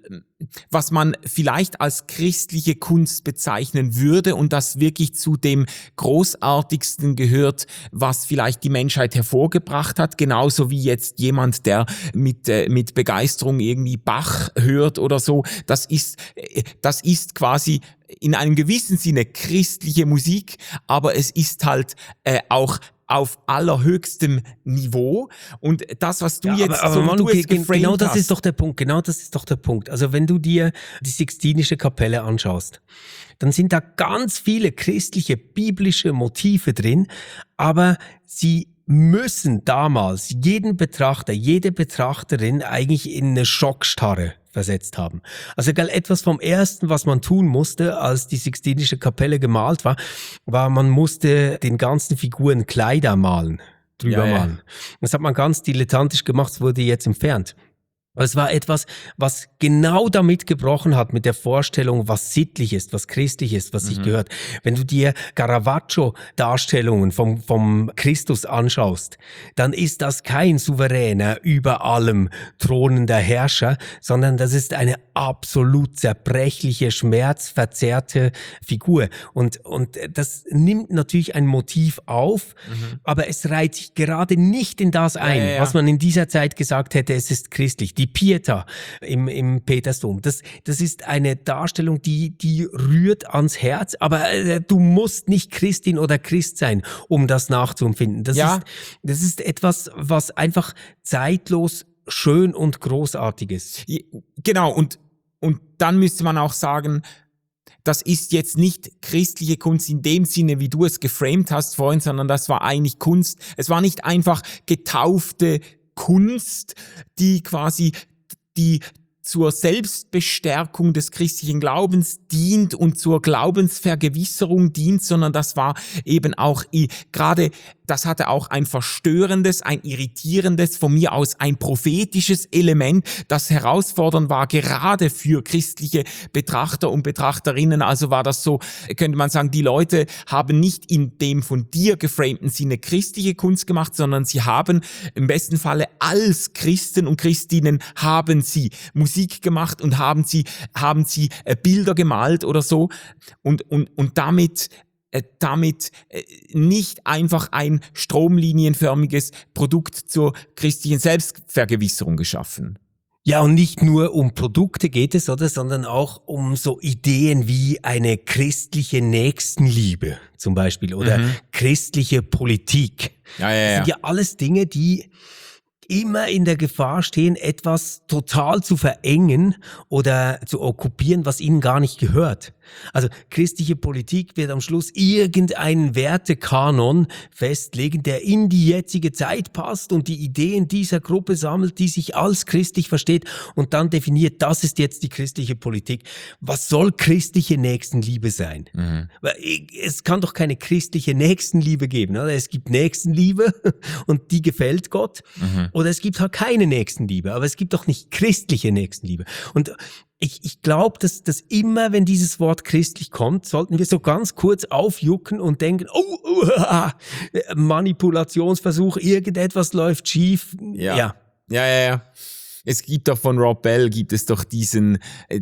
was man vielleicht als christliche Kunst bezeichnen würde und das wirklich zu dem Großartigsten gehört, was vielleicht die Menschheit hervorgebracht hat, genauso wie jetzt jemand, der mit Begeisterung irgendwie Bach hört oder so. Das ist quasi in einem gewissen Sinne christliche Musik, aber es ist halt auch auf allerhöchstem Niveau und das, was du geframed genau das hast. ist doch der Punkt. Also wenn du dir die Sixtinische Kapelle anschaust, dann sind da ganz viele christliche, biblische Motive drin, aber sie müssen damals jeden Betrachter, jede Betrachterin eigentlich in eine Schockstarre versetzt haben. Also etwas vom Ersten, was man tun musste, als die Sixtinische Kapelle gemalt war, man musste den ganzen Figuren Kleider drüber malen. Das hat man ganz dilettantisch gemacht, es wurde jetzt entfernt. Es war etwas, was genau damit gebrochen hat, mit der Vorstellung, was sittlich ist, was christlich ist, was sich gehört. Wenn du dir Caravaggio-Darstellungen vom Christus anschaust, dann ist das kein souveräner, über allem thronender Herrscher, sondern das ist eine absolut zerbrechliche, schmerzverzerrte Figur. Und das nimmt natürlich ein Motiv auf, aber es reiht sich gerade nicht in das ein, was man in dieser Zeit gesagt hätte, es ist christlich. Die Pietà im Petersdom. Das ist eine Darstellung, die rührt ans Herz, aber du musst nicht Christin oder Christ sein, um das nachzuempfinden. Das ist etwas, was einfach zeitlos schön und großartig ist. Genau, und dann müsste man auch sagen, das ist jetzt nicht christliche Kunst in dem Sinne, wie du es geframed hast vorhin, sondern das war eigentlich Kunst. Es war nicht einfach getaufte Kunst, die zur Selbstbestärkung des christlichen Glaubens dient und zur Glaubensvergewisserung dient, sondern das war eben auch gerade, das hatte auch ein verstörendes, ein irritierendes, von mir aus ein prophetisches Element, das herausfordernd war, gerade für christliche Betrachter und Betrachterinnen. Also war das so, könnte man sagen, die Leute haben nicht in dem von dir geframten Sinne christliche Kunst gemacht, sondern sie haben im besten Falle als Christen und Christinnen haben sie Musik gemacht und haben sie Bilder gemalt oder so und damit nicht einfach ein stromlinienförmiges Produkt zur christlichen Selbstvergewisserung geschaffen. Ja, und nicht nur um Produkte geht es, sondern auch um so Ideen wie eine christliche Nächstenliebe zum Beispiel oder christliche Politik. Das sind ja alles Dinge, die immer in der Gefahr stehen, etwas total zu verengen oder zu okkupieren, was ihnen gar nicht gehört. Also christliche Politik wird am Schluss irgendeinen Wertekanon festlegen, der in die jetzige Zeit passt und die Ideen dieser Gruppe sammelt, die sich als christlich versteht und dann definiert, das ist jetzt die christliche Politik. Was soll christliche Nächstenliebe sein? Weil es kann doch keine christliche Nächstenliebe geben, oder? Es gibt Nächstenliebe und die gefällt Gott. Oder es gibt halt keine Nächstenliebe, aber es gibt doch nicht christliche Nächstenliebe. Und ich glaube, dass immer, wenn dieses Wort christlich kommt, sollten wir so ganz kurz aufjucken und denken, Manipulationsversuch, irgendetwas läuft schief. Ja. Es gibt doch von Rob Bell, gibt es doch diese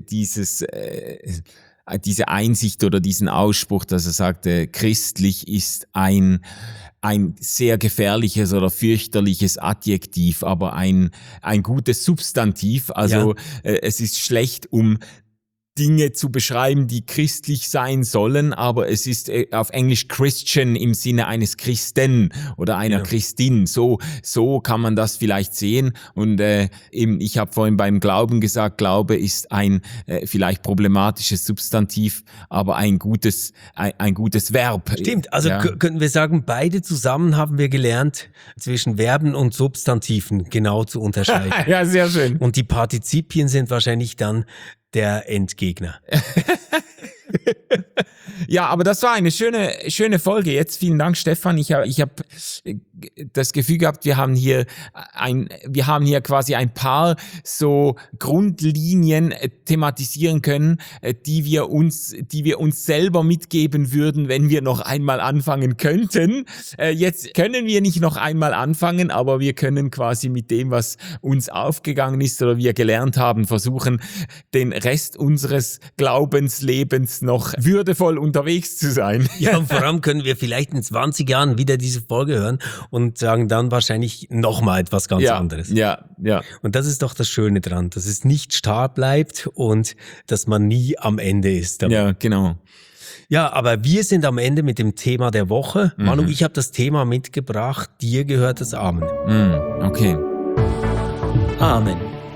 Einsicht oder diesen Ausspruch, dass er sagte, christlich ist ein sehr gefährliches oder fürchterliches Adjektiv, aber ein gutes Substantiv. Also es ist schlecht, um Dinge zu beschreiben, die christlich sein sollen, aber es ist auf Englisch Christian im Sinne eines Christen oder einer Christin. So kann man das vielleicht sehen. Und eben, ich habe vorhin beim Glauben gesagt, Glaube ist ein vielleicht problematisches Substantiv, aber ein gutes Verb. Stimmt, also könnten wir sagen, beide zusammen haben wir gelernt, zwischen Verben und Substantiven genau zu unterscheiden. Ja, sehr schön. Und die Partizipien sind wahrscheinlich dann der Endgegner. Ja, aber das war eine schöne Folge jetzt. Vielen Dank, Stefan. Ich hab das Gefühl gehabt, wir haben hier quasi ein paar so Grundlinien thematisieren können, die wir uns selber mitgeben würden, wenn wir noch einmal anfangen könnten. Jetzt können wir nicht noch einmal anfangen, aber wir können quasi mit dem, was uns aufgegangen ist oder wir gelernt haben, versuchen, den Rest unseres Glaubenslebens noch würdevoll unterwegs zu sein. Ja, und vor allem können wir vielleicht in 20 Jahren wieder diese Folge hören und sagen dann wahrscheinlich nochmal etwas ganz anderes. Ja. Und das ist doch das Schöne dran, dass es nicht starr bleibt und dass man nie am Ende ist. Ja, genau. Ja, aber wir sind am Ende mit dem Thema der Woche. Manu, ich habe das Thema mitgebracht, dir gehört das Amen. Okay. Amen.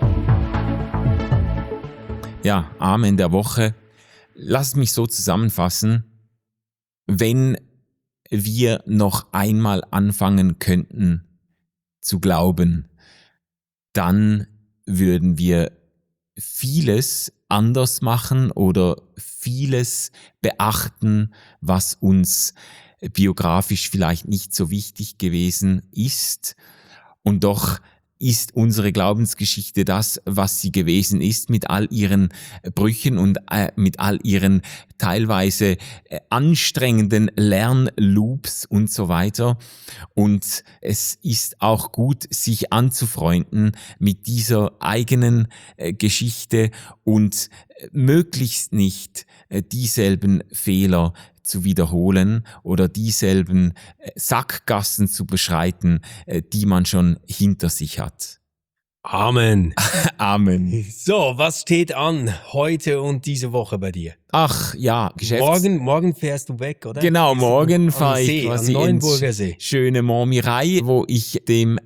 Ja, Amen der Woche. Lass mich so zusammenfassen. Wenn wir noch einmal anfangen könnten zu glauben, dann würden wir vieles anders machen oder vieles beachten, was uns biografisch vielleicht nicht so wichtig gewesen ist. Und doch ist unsere Glaubensgeschichte das, was sie gewesen ist, mit all ihren Brüchen und mit all ihren teilweise anstrengenden Lernloops und so weiter. Und es ist auch gut, sich anzufreunden mit dieser eigenen Geschichte und möglichst nicht dieselben Fehler zu wiederholen oder dieselben Sackgassen zu beschreiten, die man schon hinter sich hat. Amen. Amen. So, was steht an heute und diese Woche bei dir? Ach ja, Morgen fährst du weg, oder? Genau, morgen fahre ich quasi Neuenburger See. Schöne Montmirail, wo ich dem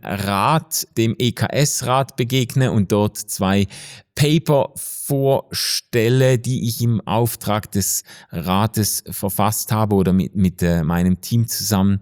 EKS-Rat begegne und dort 2 Paper vorstelle, die ich im Auftrag des Rates verfasst habe oder mit meinem Team zusammen.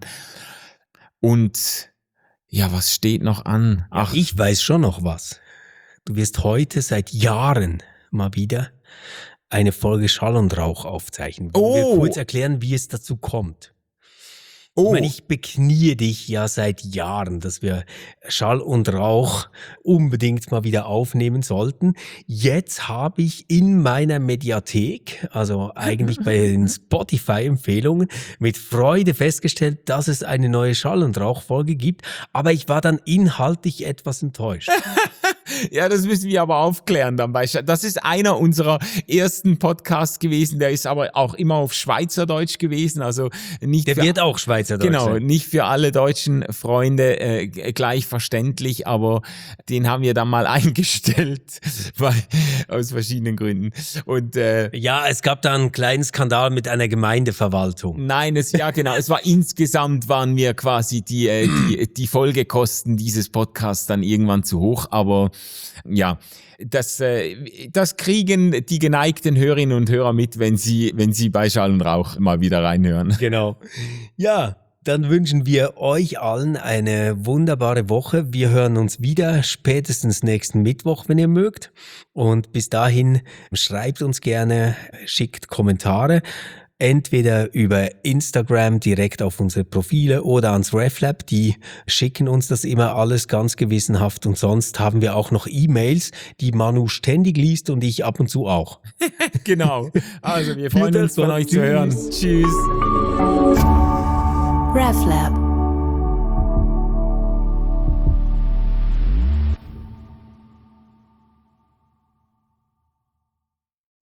Und ja, was steht noch an? Ach, ich weiß schon noch was. Du wirst heute seit Jahren mal wieder eine Folge Schall und Rauch aufzeichnen. Wollen wir kurz erklären, wie es dazu kommt? Ich meine, ich beknie dich ja seit Jahren, dass wir Schall und Rauch unbedingt mal wieder aufnehmen sollten. Jetzt habe ich in meiner Mediathek, also eigentlich bei den Spotify-Empfehlungen, mit Freude festgestellt, dass es eine neue Schall- und Rauch-Folge gibt. Aber ich war dann inhaltlich etwas enttäuscht. Ja, das müssen wir aber aufklären dann. Das ist einer unserer ersten Podcasts gewesen, der ist aber auch immer auf Schweizerdeutsch gewesen, also nicht. Der wird auch Schweizerdeutsch Genau, sein. nicht für alle deutschen Freunde gleich verständlich, aber den haben wir dann mal eingestellt, aus verschiedenen Gründen. Und ja, es gab da einen kleinen Skandal mit einer Gemeindeverwaltung. Nein, es war insgesamt waren mir quasi die Folgekosten dieses Podcasts dann irgendwann zu hoch, aber ja, das kriegen die geneigten Hörerinnen und Hörer mit, wenn sie bei Schall und Rauch mal wieder reinhören. Genau. Ja, dann wünschen wir euch allen eine wunderbare Woche. Wir hören uns wieder spätestens nächsten Mittwoch, wenn ihr mögt. Und bis dahin schreibt uns gerne, schickt Kommentare. Entweder über Instagram direkt auf unsere Profile oder ans RefLab, die schicken uns das immer alles ganz gewissenhaft und sonst haben wir auch noch E-Mails, die Manu ständig liest und ich ab und zu auch. Genau, also wir freuen uns von euch zu hören. Tschüss. RefLab